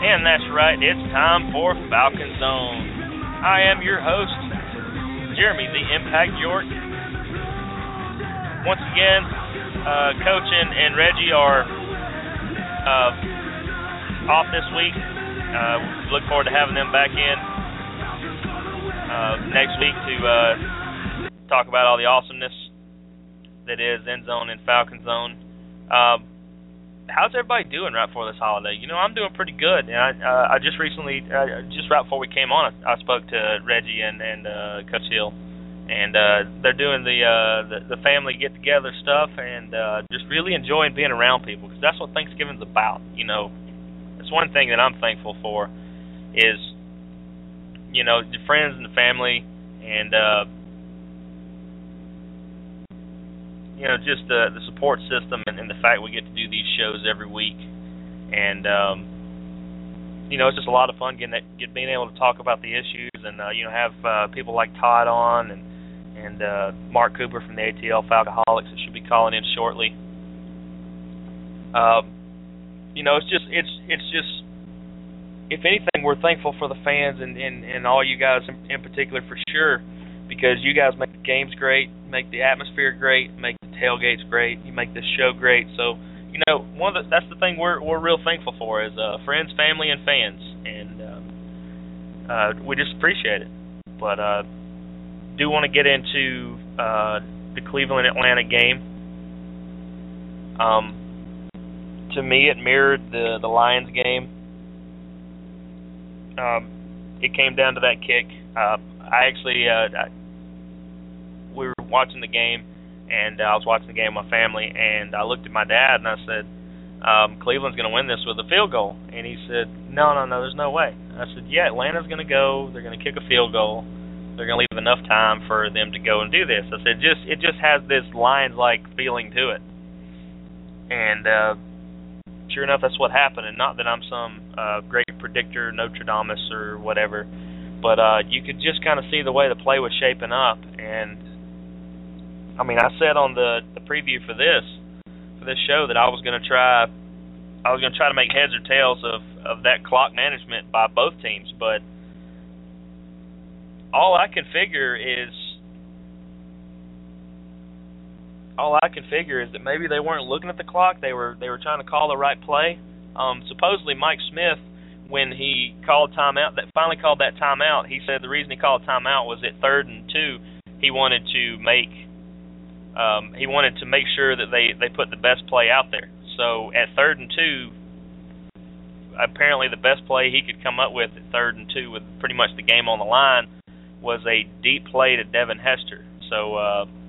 And that's right, it's time for Falcon Zone. I am your host, Jeremy the Impact York. Once again, Coach and Reggie are off this week. Look forward to having them back in next week to talk about all the awesomeness that is End Zone and Falcon Zone. How's everybody doing right before this holiday? You know, I'm doing pretty good. I just recently, just right before we came on, I spoke to Reggie and Coach Hill, and they're doing the family get-together stuff, and just really enjoying being around people, because that's what Thanksgiving's about. You know, it's one thing that I'm thankful for is, you know, the friends and the family, and you know, just the support system and the fact we get to do these shows every week. And, you know, it's just a lot of fun being able to talk about the issues and, you know, have people like Todd on and Mark Cooper from the ATL Falcoholics that should be calling in shortly. You know, it's just, if anything, we're thankful for the fans and all you guys in particular for sure, because you guys make the games great, make the atmosphere great, make the tailgates great, you make this show great. So, you know, that's the thing we're real thankful for is friends, family, and fans, and we just appreciate it. But do want to get into the Cleveland-Atlanta game. To me, it mirrored the Lions game. It came down to that kick. We were watching the game, and I was watching the game with my family, and I looked at my dad and I said, Cleveland's going to win this with a field goal. And he said, no, there's no way. I said, yeah, Atlanta's going to go, they're going to kick a field goal, they're going to leave enough time for them to go and do this. I said, it just has this Lions-like feeling to it. And sure enough, that's what happened. And not that I'm some great predictor, Nostradamus or whatever, but you could just kind of see the way the play was shaping up. And I mean, I said on the preview for this show that I was going to try to make heads or tails of that clock management by both teams, but all I can figure is that maybe they weren't looking at the clock. They were trying to call the right play. Supposedly Mike Smith, when he finally called that timeout, he said the reason he called timeout was at 3rd and 2, he wanted to make sure that they put the best play out there. So at 3rd and 2, apparently the best play he could come up with at 3rd and 2 with pretty much the game on the line was a deep play to Devin Hester. So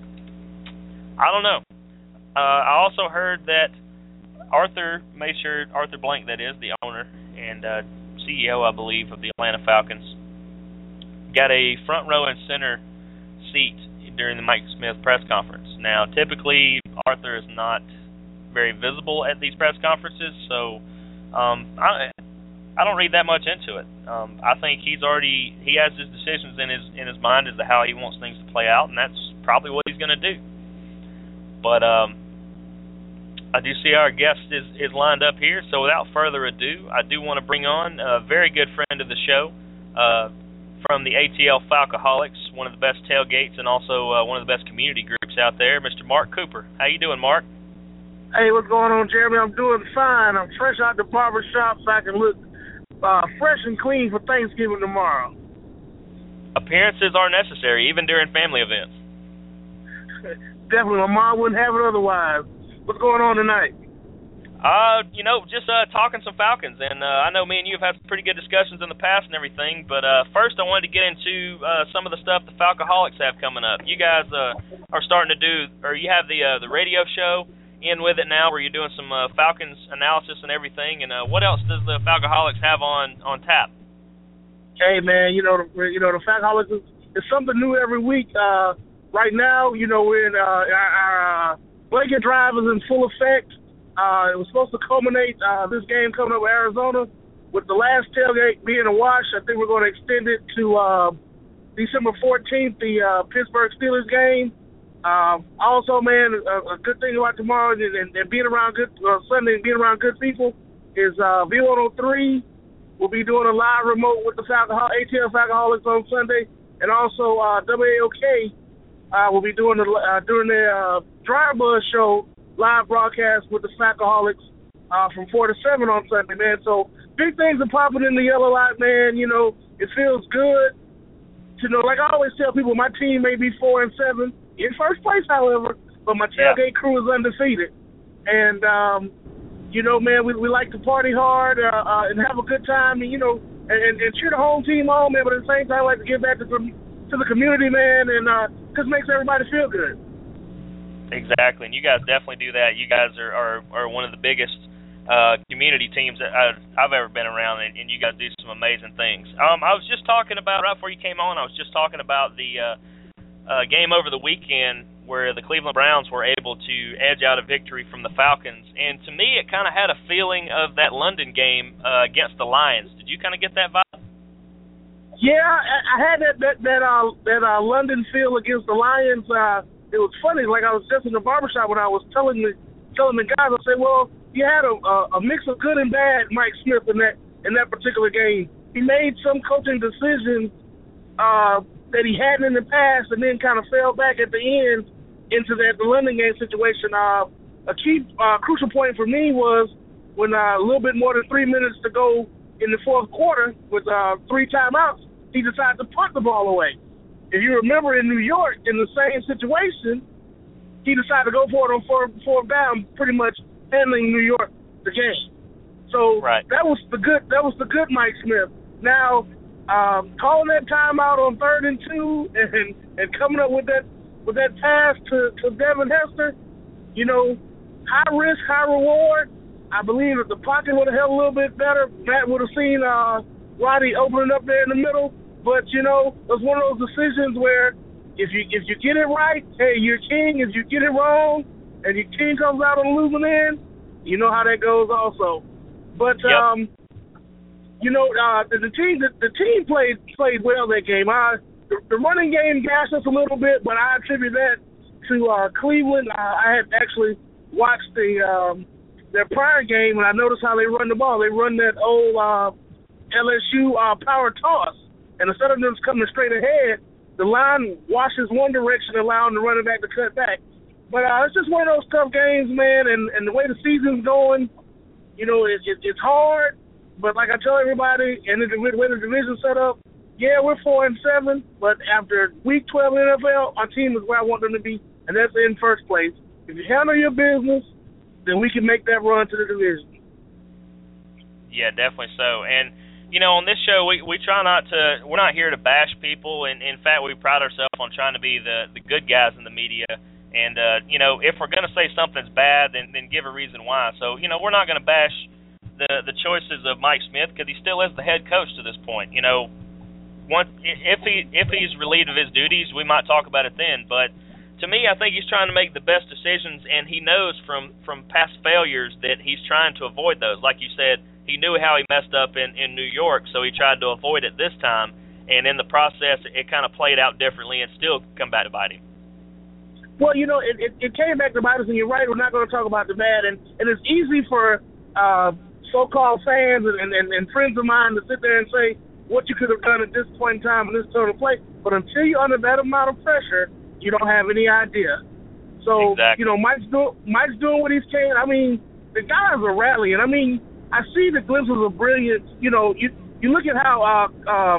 I don't know. I also heard that Arthur Blank, that is, the owner and CEO, I believe, of the Atlanta Falcons, got a front row and center seat during the Mike Smith press conference. Now, typically, Arthur is not very visible at these press conferences, so I don't read that much into it. I think he has his decisions in his mind as to how he wants things to play out, and that's probably what he's going to do. But I do see our guest is lined up here, so without further ado, I do want to bring on a very good friend of the show, from the ATL Falcoholics, one of the best tailgates and also one of the best community groups out there, Mr. Mark Cooper. How you doing, Mark? Hey, what's going on, Jeremy? I'm doing fine. I'm fresh out the barber shop so I can look fresh and clean for Thanksgiving tomorrow. Appearances are necessary, even during family events. Definitely. My mom wouldn't have it otherwise. What's going on tonight? You know, just talking some Falcons, and I know me and you have had some pretty good discussions in the past and everything, but first I wanted to get into some of the stuff the Falcoholics have coming up. You guys are starting to do, or you have the radio show in with it now where you're doing some Falcons analysis and everything, and what else does the Falcoholics have on tap? Hey, man, the Falcoholics is something new every week. Right now, we're in our blanket drive is in full effect. It was supposed to culminate this game coming up with Arizona with the last tailgate being a wash. I think we're going to extend it to December 14th, the Pittsburgh Steelers game. Also, man, a good thing about tomorrow and being around good Sunday and being around good people is V103 We'll be doing a live remote with the ATL Falcoholics on Sunday, and also WAOK will be doing during the Drive Buzz show live broadcast with the Falcoholics from 4 to 7 on Sunday, man. So big things are popping in the Yellow Lot, man. You know, it feels good to know. Like I always tell people, my team may be 4-7 in first place, however, but my tailgate crew is undefeated, and you know, man, we like to party hard and have a good time, and, you know, and cheer the home team on, man, but at the same time, I like to give back to the community, man, and because it makes everybody feel good. Exactly, and you guys definitely do that. You guys are one of the biggest community teams that I've ever been around, and you guys do some amazing things. I was just talking about, right before you came on, I was just talking about the game over the weekend where the Cleveland Browns were able to edge out a victory from the Falcons. And to me, it kind of had a feeling of that London game against the Lions. Did you kind of get that vibe? Yeah, I had that London feel against the Lions. It was funny. Like, I was just in the barbershop when I was telling the guys, I said, well, you had a mix of good and bad Mike Smith in that particular game. He made some coaching decisions that he hadn't in the past, and then kind of fell back at the end into the London game situation. A key crucial point for me was when a little bit more than 3 minutes to go in the fourth quarter with 3 timeouts, he decided to punt the ball away. If you remember in New York, in the same situation, he decided to go for it on fourth down, pretty much handling New York the game. So right. that was the good Mike Smith. Now calling that timeout on 3rd and 2 and coming up with that pass to Devin Hester, you know, high risk, high reward. I believe if the pocket would have held a little bit better, Matt would have seen Roddy opening up there in the middle. But, you know, it was one of those decisions where if you get it right, hey, you're king. If you get it wrong and your team comes out on the losing end, you know how that goes also. But, you know, the team played well that game. The running game gashed us a little bit, but I attribute that to Cleveland. I had actually watched their prior game, and I noticed how they run the ball. They run that old LSU power toss, and instead of them coming straight ahead, the line washes one direction, allowing the running back to cut back. But it's just one of those tough games, man, and the way the season's going, you know, it's hard. But like I tell everybody, and the way the division's set up, yeah, we're 4-7, but after week 12 in the NFL, our team is where I want them to be, and that's in first place. If you handle your business, then we can make that run to the division. Yeah, definitely so. And, you know, on this show, we try we're not here to bash people, and in fact, we pride ourselves on trying to be the good guys in the media. And, you know, if we're going to say something's bad, then give a reason why. So, you know, we're not going to bash the choices of Mike Smith because he still is the head coach to this point. You know, if he's relieved of his duties, we might talk about it then. But to me, I think he's trying to make the best decisions, and he knows from past failures that he's trying to avoid those. Like you said, he knew how he messed up in New York, so he tried to avoid it this time. And in the process, it kind of played out differently and still come back to bite him. Well, you know, it came back to bite us, and you're right. We're not going to talk about the bad, and it's easy for so-called fans and friends of mine to sit there and say what you could have done at this point in time in this turn of play. But until you're under that amount of pressure, you don't have any idea. So, exactly. You know, Mike's doing what he can. I mean, the guys are rallying. I mean, I see the glimpses of brilliance. You know, you look at how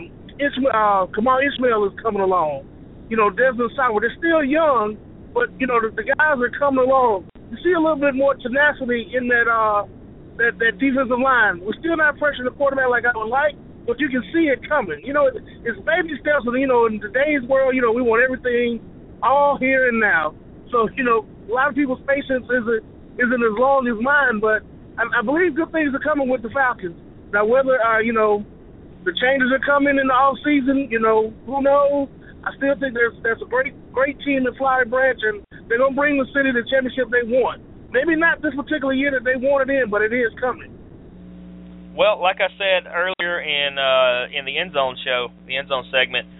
Kamal Ishmael is coming along. You know, Desmond Sauer, they're still young, but, you know, the guys are coming along. You see a little bit more tenacity in that defensive line. We're still not pressuring the quarterback like I would like, but you can see it coming. You know, it's baby steps, and, you know, in today's world, you know, we want everything all here and now. So, you know, a lot of people's patience isn't as long as mine, but I believe good things are coming with the Falcons. Now, whether, you know, the changes are coming in the offseason, you know, who knows? I still think there's a great team in Flowery Branch, and they're going to bring the city the championship they want. Maybe not this particular year that they want it in, but it is coming. Well, like I said earlier in the End Zone show, the End Zone segment,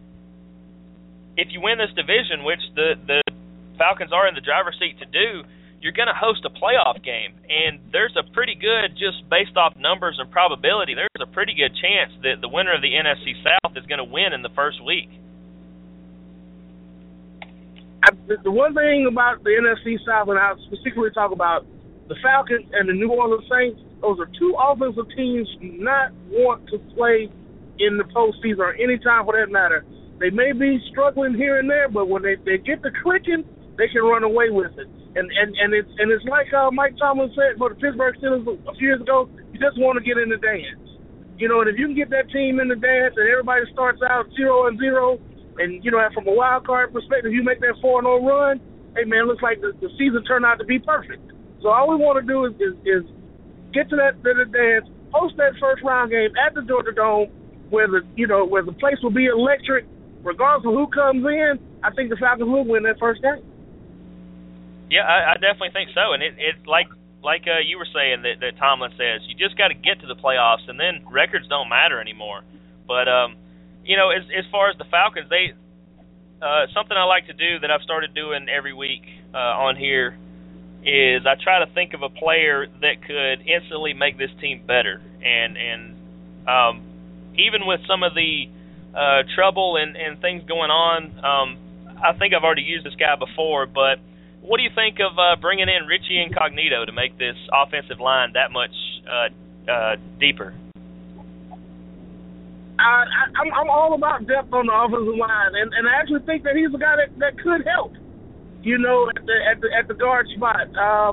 if you win this division, which the Falcons are in the driver's seat to do, you're going to host a playoff game, and there's a pretty good, just based off numbers and probability, there's a pretty good chance that the winner of the NFC South is going to win in the first week. The one thing about the NFC South, and I specifically talk about the Falcons and the New Orleans Saints, those are two offensive teams who do not want to play in the postseason or any time for that matter. They may be struggling here and there, but when they get to clicking, they can run away with it. And it's like Mike Tomlin said for the Pittsburgh Steelers a few years ago, you just want to get in the dance. You know, and if you can get that team in the dance and everybody starts out 0-0, and, you know, from a wild card perspective, you make that 4-0 run, hey, man, it looks like the season turned out to be perfect. So all we want to do is get to the dance, host that first round game at the Georgia Dome, where the place will be electric, regardless of who comes in. I think the Falcons will win that first game. Yeah, I definitely think so, and it's like you were saying that Tomlin says, you just got to get to the playoffs, and then records don't matter anymore. But you know, as far as the Falcons, they something I like to do that I've started doing every week on here is I try to think of a player that could instantly make this team better, and even with some of the trouble and things going on, I think I've already used this guy before, but what do you think of bringing in Richie Incognito to make this offensive line that much deeper? I'm all about depth on the offensive line, and I actually think that he's a guy that could help, you know, at the guard spot.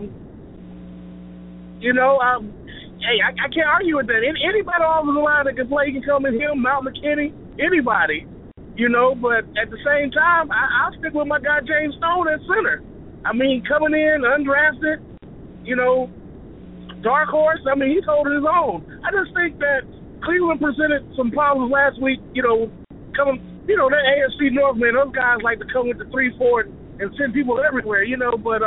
Hey, I can't argue with that. Anybody on the line that can play can come in, him, Mount McKinney, anybody, you know. But at the same time, I'll stick with my guy James Stone at center. I mean, coming in undrafted, you know, dark horse. I mean, he's holding his own. I just think that Cleveland presented some problems last week, you know, that AFC North, man, those guys like to come with the 3-4 and send people everywhere, you know, but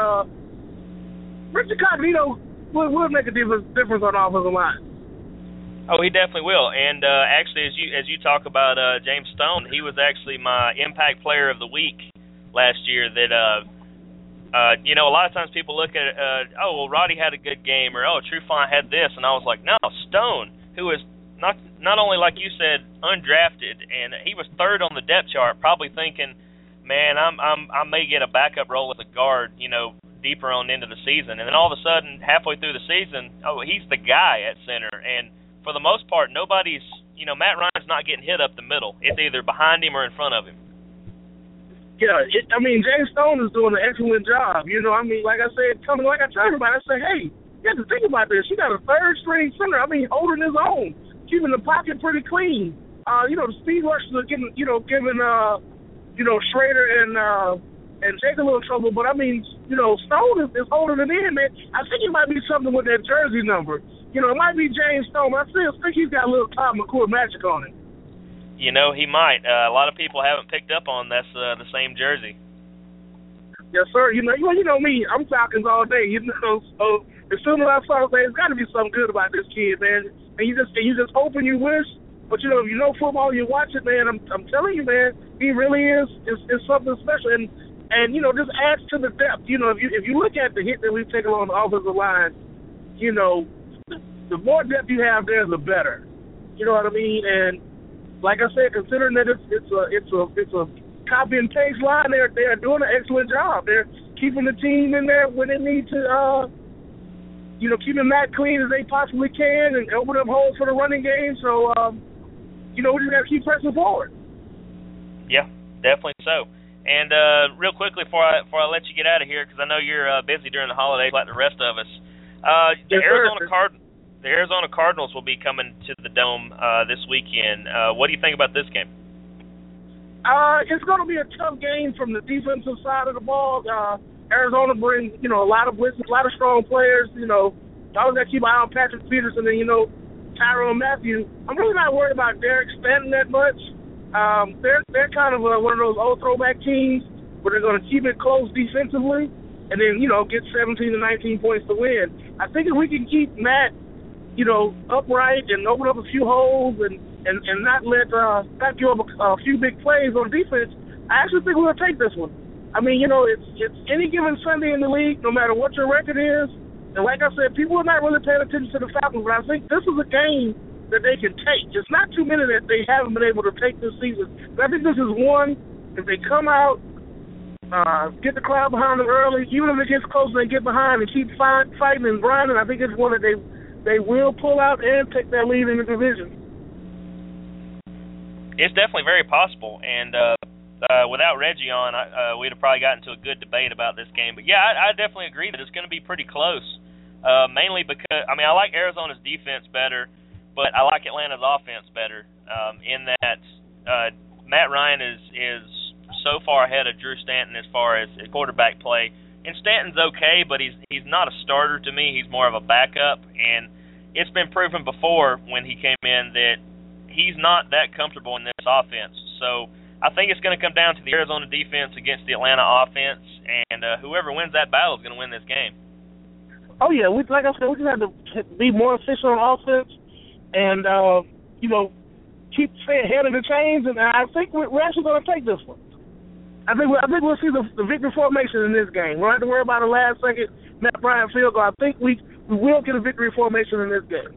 Richard Incognito will make a difference on the offensive line. Oh, he definitely will. And actually, as you talk about James Stone, he was actually my Impact Player of the Week last year. That you know, a lot of times people look at Roddy had a good game, or Trufant had this, and I was like, no, Stone, who is not only, like you said, undrafted, and he was third on the depth chart, probably thinking, man, I may get a backup role with a guard, you know, deeper on into the season. And then all of a sudden, halfway through the season, he's the guy at center. And for the most part, nobody's, you know, Matt Ryan's not getting hit up the middle. It's either behind him or in front of him. Yeah, James Stone is doing an excellent job. You know, I mean, like I said, like I tell everybody, I say, hey, you have to think about this. You got a third-string center. I mean, holding his own, keeping the pocket pretty clean. You know, the speed rushers are giving Schrader and Jake a little trouble. But, I mean, you know, Stone is holding it in, man. I think it might be something with that jersey number. You know, it might be James Stone, but I still think he's got a little Todd McCourt magic on him. You know, he might. A lot of people haven't picked up on that's the same jersey. Yes, sir. You know me. I'm Falcons all day. You know, so as soon as I saw it, there's got to be something good about this kid, man. And you just hope and you wish. But you know, if you know football, you watch it, man. I'm telling you, man, he really is something special. And you know, just adds to the depth. You know, if you look at the hit that we've taken on the offensive line, you know, the more depth you have there, the better. You know what I mean? And like I said, considering that it's a copy and paste line, they're doing an excellent job. They're keeping the team in there when they need to, you know, keeping that clean as they possibly can and open up holes for the running game. So, you know, we just got to keep pressing forward. Yeah, definitely so. And real quickly before I let you get out of here, because I know you're busy during the holidays like the rest of us, the Arizona Cardinals will be coming to the Dome this weekend. What do you think about this game? It's going to be a tough game from the defensive side of the ball. Arizona brings, you know, a lot of blitzes, a lot of strong players. You know, I always got to keep my eye on Patrick Peterson and, you know, Tyrann Mathieu. I'm really not worried about Derek Stanton that much. They're kind of one of those old throwback teams where they're going to keep it close defensively and then, you know, get 17 to 19 points to win. I think if we can keep Matt, you know, upright and open up a few holes and not let not give up a few big plays on defense, I actually think we'll take this one. I mean, it's any given Sunday in the league, no matter what your record is. And like I said, people are not really paying attention to the Falcons, but I think this is a game that they can take. It's not too many that they haven't been able to take this season. But I think this is one, if they come out, get the crowd behind them early, even if it gets close, they get behind and keep fighting and grinding, I think it's one that they will pull out and take that lead in the division. It's definitely very possible, and without Reggie on, we'd have probably gotten to a good debate about this game. But, yeah, I definitely agree that it's going to be pretty close, mainly because, I like Arizona's defense better, but I like Atlanta's offense better in that Matt Ryan is so far ahead of Drew Stanton as far as quarterback play. And Stanton's okay, but he's not a starter to me. He's more of a backup, and it's been proven before when he came in that he's not that comfortable in this offense. So I think it's going to come down to the Arizona defense against the Atlanta offense, and whoever wins that battle is going to win this game. Oh, yeah. Like I said, we just have to be more efficient on offense and, stay ahead of the chains, and I think we're actually going to take this one. I think we'll see the victory formation in this game. We don't have to worry about a last-second Matt Bryant field goal. I think we will get a victory formation in this game.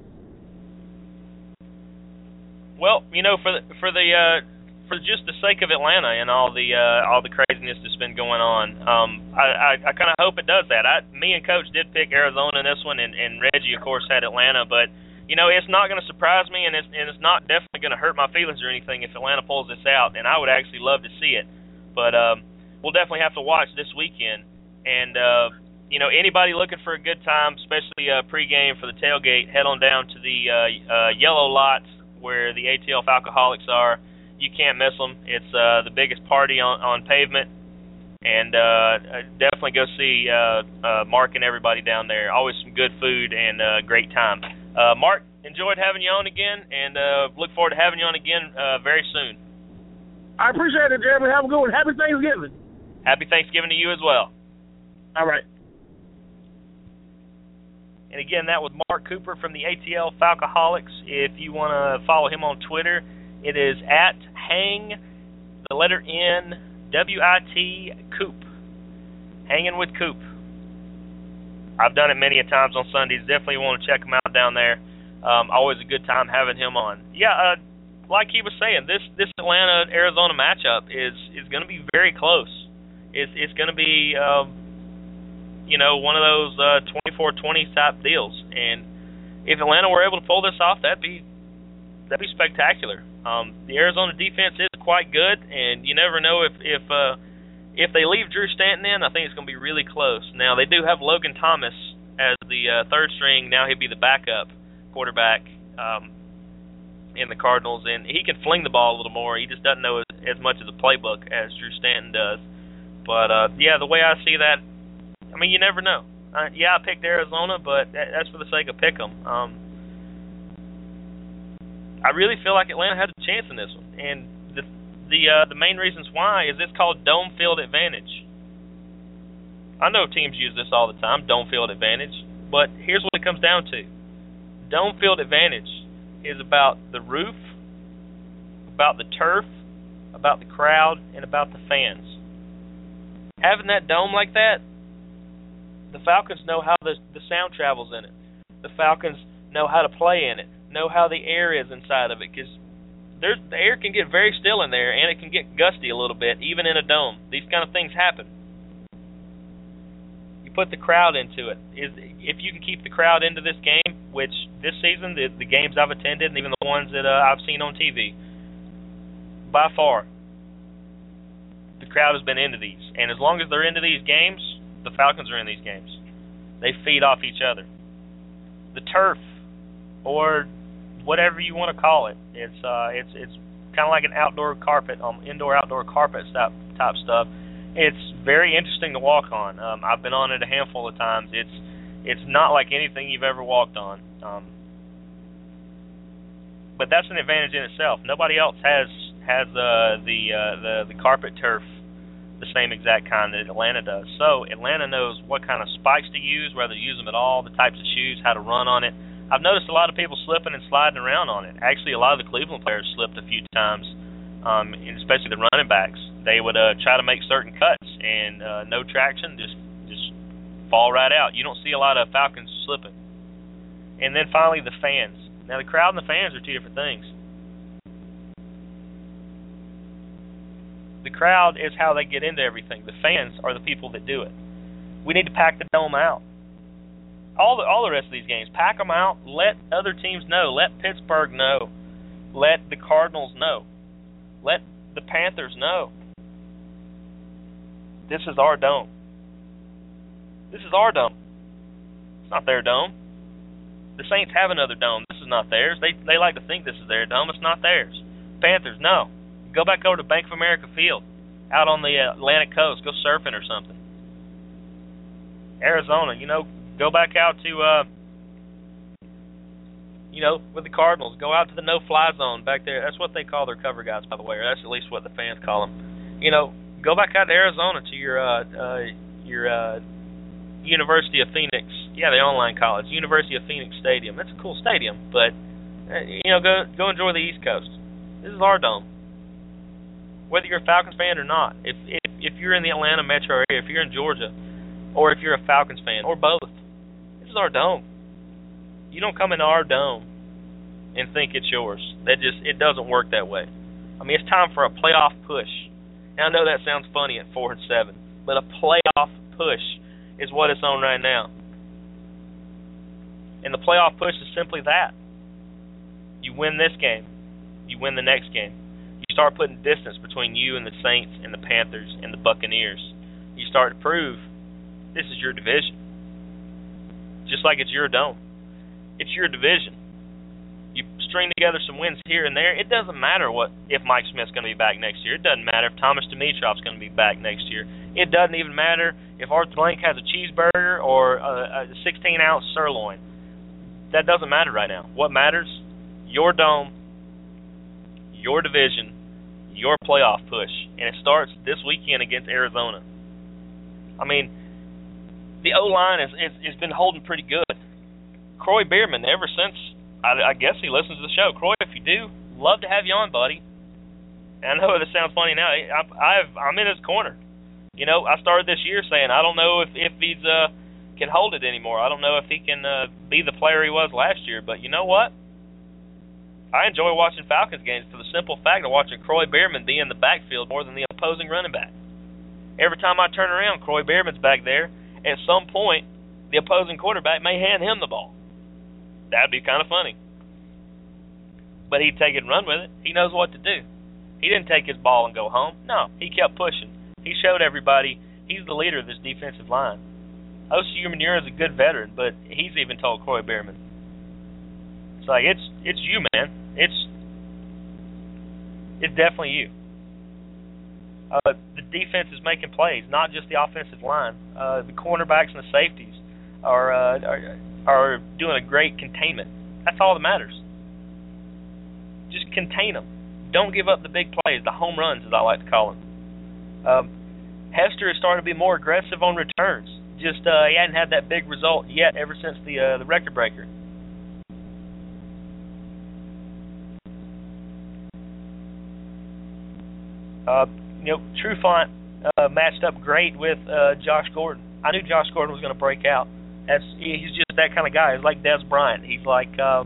Well, for just the sake of Atlanta and all the craziness that's been going on, I kind of hope it does that. Me and Coach did pick Arizona in this one, and Reggie, of course, had Atlanta, but it's not going to surprise me, and it's not definitely going to hurt my feelings or anything if Atlanta pulls this out, and I would actually love to see it. But we'll definitely have to watch this weekend. And, anybody looking for a good time, especially pregame for the tailgate, head on down to the yellow lot where the ATL Falcoholics are. You can't miss them. It's the biggest party on pavement. And definitely go see Mark and everybody down there. Always some good food and great time. Mark, enjoyed having you on again, and look forward to having you on again very soon. I appreciate it, Jeremy. Have a good one. Happy Thanksgiving. Happy Thanksgiving to you as well. All right. And again, that was Mark Cooper from the ATL Falcoholics. If you want to follow him on Twitter, it is at hang, the letter N, W-I-T, Coop. Hanging with Coop. I've done it many a times on Sundays. Definitely want to check him out down there. Always a good time having him on. Yeah, like he was saying, this Atlanta-Arizona matchup is going to be very close. It's going to be, one of those 24-20 type deals. And if Atlanta were able to pull this off, that'd be spectacular. The Arizona defense is quite good, and you never know if they leave Drew Stanton in, I think it's going to be really close. Now, they do have Logan Thomas as the third string. Now he'll be the backup quarterback in the Cardinals, and he can fling the ball a little more. He just doesn't know as much of the playbook as Drew Stanton does. But, the way I see that, you never know. I picked Arizona, but that's for the sake of pick 'em. I really feel like Atlanta has a chance in this one, and the main reasons why is it's called dome field advantage. I know teams use this all the time, dome field advantage, but here's what it comes down to. Dome field advantage is about the roof, about the turf, about the crowd, and about the fans. Having that dome like that, the Falcons know how the sound travels in it. The Falcons know how to play in it, know how the air is inside of it, because the air can get very still in there, and it can get gusty a little bit, even in a dome. These kind of things happen. You put the crowd into it. If you can keep the crowd into this game, which this season, the games I've attended, and even the ones that I've seen on TV, by far, the crowd has been into these. And as long as they're into these games, the Falcons are in these games. They feed off each other. The turf, or whatever you want to call it, it's kind of like an outdoor carpet, indoor-outdoor carpet type stuff. It's very interesting to walk on. I've been on it a handful of times. It's not like anything you've ever walked on. But that's an advantage in itself. Nobody else has the carpet turf, the same exact kind that Atlanta does. So Atlanta knows what kind of spikes to use, whether to use them at all, the types of shoes, how to run on it. I've noticed a lot of people slipping and sliding around on it. Actually, a lot of the Cleveland players slipped a few times and especially the running backs. They would try to make certain cuts, and no traction, just fall right out. You don't see a lot of Falcons slipping. And then finally, the fans. Now, the crowd and the fans are two different things. The crowd is how they get into everything. The fans are the people that do it. We need to pack the dome out. All the rest of these games, pack them out. Let other teams know. Let Pittsburgh know. Let the Cardinals know. Let the Panthers know. This is our dome. This is our dome. It's not their dome. The Saints have another dome. This is not theirs. They like to think this is their dome. It's not theirs. Panthers, no. Go back over to Bank of America Field out on the Atlantic coast. Go surfing or something. Arizona, go back out to, with the Cardinals. Go out to the no-fly zone back there. That's what they call their cover guys, by the way, or that's at least what the fans call them. Go back out to Arizona to your University of Phoenix. Yeah, the online college. University of Phoenix Stadium. That's a cool stadium, but, go enjoy the East Coast. This is our dome. Whether you're a Falcons fan or not, if you're in the Atlanta metro area, if you're in Georgia, or if you're a Falcons fan, or both, this is our dome. You don't come into our dome and think it's yours. It doesn't work that way. I mean, it's time for a playoff push. And I know that sounds funny at 4-7, but a playoff push is what it's on right now. And the playoff push is simply that. You win this game, you win the next game. You start putting distance between you and the Saints and the Panthers and the Buccaneers. You start to prove this is your division. Just like it's your dome. It's your division. You string together some wins here and there. It doesn't matter if Mike Smith's going to be back next year. It doesn't matter if Thomas Dimitroff's going to be back next year. It doesn't even matter if Arthur Blank has a cheeseburger or a 16-ounce sirloin. That doesn't matter right now. What matters? Your dome, your division, your playoff push. And it starts this weekend against Arizona. I mean, the O-line has been holding pretty good. Croy Bierman, ever since, I guess he listens to the show. Croy, if you do, love to have you on, buddy. And I know this sounds funny now. I'm in his corner. I started this year saying I don't know if he's can hold it anymore. I don't know if he can be the player he was last year. But you know what? I enjoy watching Falcons games for the simple fact of watching Croy Bierman be in the backfield more than the opposing running back. Every time I turn around, Croy Bierman's back there. At some point, the opposing quarterback may hand him the ball. That'd be kind of funny. But he'd take it and run with it. He knows what to do. He didn't take his ball and go home. No, he kept pushing. He showed everybody he's the leader of this defensive line. Osi Umenyiora is a good veteran, but he's even told Croy Bierman. It's like, it's you, man. It's definitely you. The defense is making plays, not just the offensive line. The cornerbacks and the safeties are doing a great containment. That's all that matters. Just contain them. Don't give up the big plays, the home runs, as I like to call them. Hester has started to be more aggressive on returns. Just he hadn't had that big result yet ever since the record breaker. Trufant matched up great with Josh Gordon. I knew Josh Gordon was going to break out. He's just that kind of guy. He's like Dez Bryant. He's like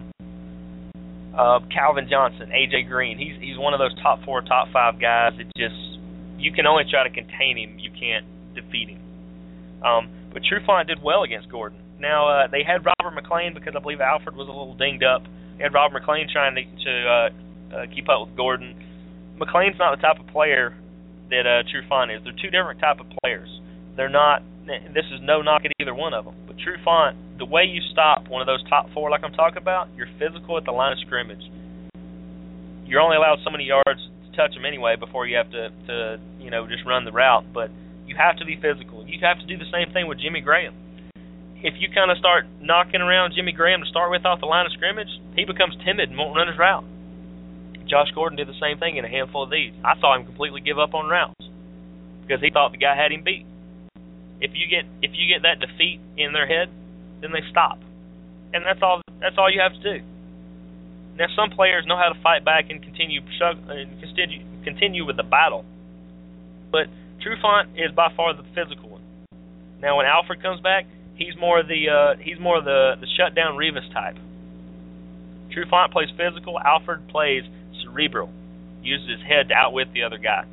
Calvin Johnson, AJ Green. He's one of those top 4, top 5 guys that just, you can only try to contain him. You can't defeat him. But Trufant did well against Gordon. Now, they had Robert McClain because I believe Alfred was a little dinged up. They had Robert McClain trying to keep up with Gordon. McClain's not the type of player that Trufant is. They're two different type of players. They're not. This is no knock at either one of them. But Trufant, the way you stop one of those top 4 like I'm talking about, you're physical at the line of scrimmage. You're only allowed so many yards to touch them anyway before you have to just run the route. But you have to be physical. You have to do the same thing with Jimmy Graham. If you kind of start knocking around Jimmy Graham to start with off the line of scrimmage, he becomes timid and won't run his route. Josh Gordon did the same thing in a handful of these. I saw him completely give up on routes because he thought the guy had him beat. If you get that defeat in their head, then they stop, and that's all you have to do. Now, some players know how to fight back and continue continue with the battle. But Trufant is by far the physical one. Now, when Alfred comes back, he's more the shutdown Revis type. Trufant plays physical. Alfred plays cerebral. Uses his head to outwit the other guy.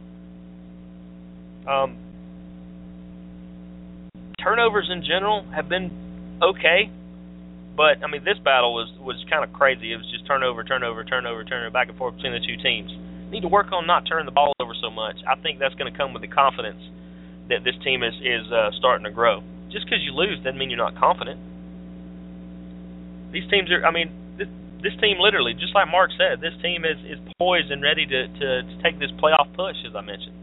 Turnovers in general have been okay, but I mean this battle was kind of crazy. It was just turnover, back and forth between the two teams. Need to work on not turning the ball over so much. I think that's going to come with the confidence that this team is starting to grow. Just because you lose doesn't mean you're not confident. These teams are. I mean, this team literally, just like Mark said, this team is poised and ready to take this playoff push, as I mentioned.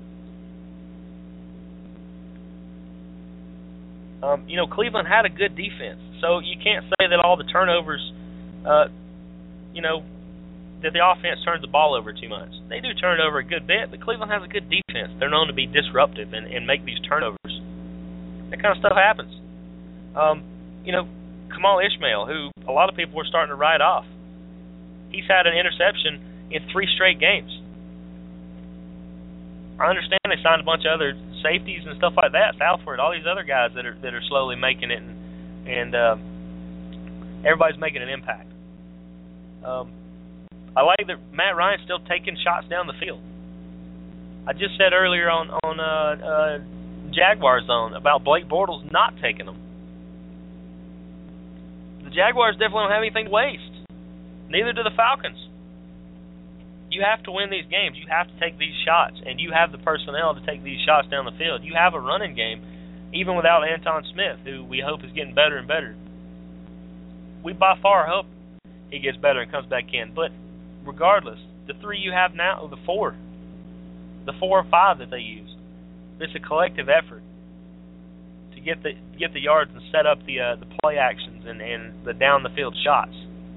Cleveland had a good defense, so you can't say that all the turnovers, that the offense turns the ball over too much. They do turn it over a good bit, but Cleveland has a good defense. They're known to be disruptive and make these turnovers. That kind of stuff happens. Kamal Ishmael, who a lot of people were starting to write off, he's had an interception in 3 straight games. I understand they signed a bunch of other safeties and stuff like that, Southward, all these other guys that are slowly making it, and everybody's making an impact. I like that Matt Ryan's still taking shots down the field. I just said earlier on Jaguar Zone about Blake Bortles not taking them. The Jaguars definitely don't have anything to waste. Neither do the Falcons. You have to win these games. You have to take these shots, and you have the personnel to take these shots down the field. You have a running game, even without Anton Smith, who we hope is getting better and better. We by far hope he gets better and comes back in. But regardless, the 3 you have now, the 4 or 5 that they use, it's a collective effort to get the yards and set up the play actions and the down the field shots.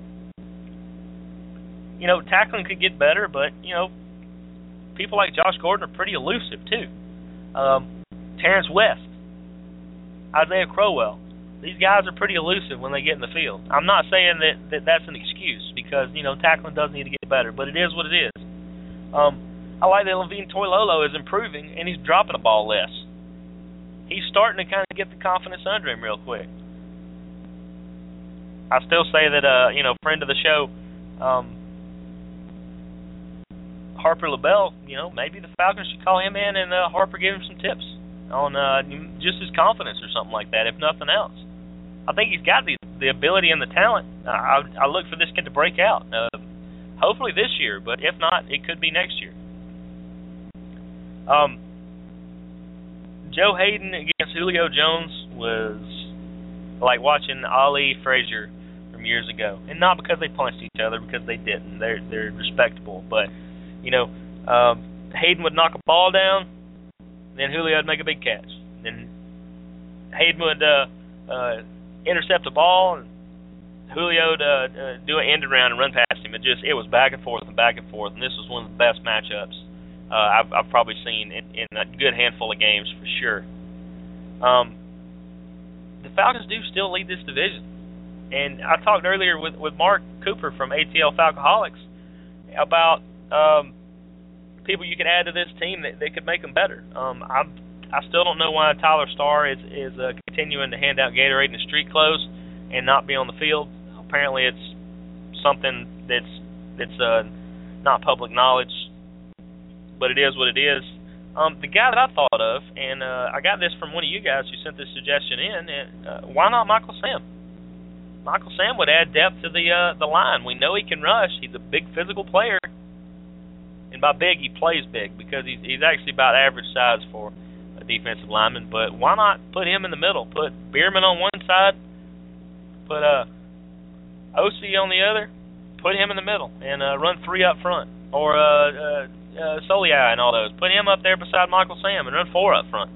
Tackling could get better, but, people like Josh Gordon are pretty elusive, too. Terrence West, Isaiah Crowell, these guys are pretty elusive when they get in the field. I'm not saying that's an excuse because, tackling does need to get better, but it is what it is. I like that Levine Toilolo is improving, and he's dropping the ball less. He's starting to kind of get the confidence under him real quick. I still say that, friend of the show, Harper LaBelle, maybe the Falcons should call him in and Harper give him some tips on just his confidence or something like that, if nothing else. I think he's got the ability and the talent. I look for this kid to break out. Hopefully this year, but if not, it could be next year. Joe Hayden against Julio Jones was like watching Ali Frazier from years ago, and not because they punched each other, because they didn't. They're respectable, but Hayden would knock a ball down, then Julio would make a big catch. Then Hayden would intercept the ball, and Julio would do an end around and run past him. It was back and forth, and this was one of the best matchups I've probably seen in a good handful of games for sure. The Falcons do still lead this division, and I talked earlier with Mark Cooper from ATL Falcoholics about people you could add to this team that could make them better. I still don't know why Tyler Starr is continuing to hand out Gatorade and street clothes and not be on the field. Apparently, it's something that's not public knowledge, but it is what it is. The guy that I thought of, and I got this from one of you guys who sent this suggestion in, why not Michael Sam? Michael Sam would add depth to the line. We know he can rush. He's a big physical player. And by big, he plays big because he's actually about average size for a defensive lineman. But why not put him in the middle? Put Bierman on one side, put O.C. on the other, put him in the middle, and run 3 up front. Or Soliai and all those. Put him up there beside Michael Sam and run 4 up front.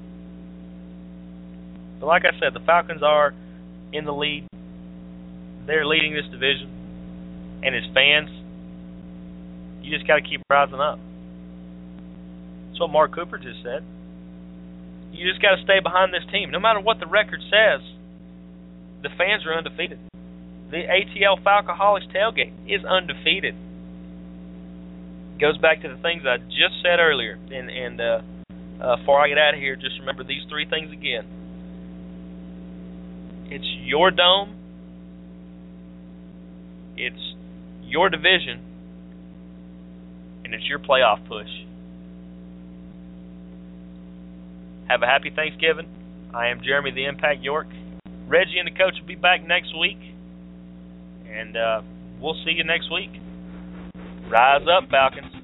But like I said, the Falcons are in the lead. They're leading this division. And as fans, you just got to keep rising up. That's what Mark Cooper just said. You just got to stay behind this team. No matter what the record says, the fans are undefeated. The ATL Falcoholics tailgate is undefeated. goes back to the things I just said earlier. And before I get out of here, just remember these three things again. It's your dome. It's your division. And it's your playoff push. Have a happy Thanksgiving. I am Jeremy the Impact York. Reggie and the coach will be back next week. And we'll see you next week. Rise up, Falcons.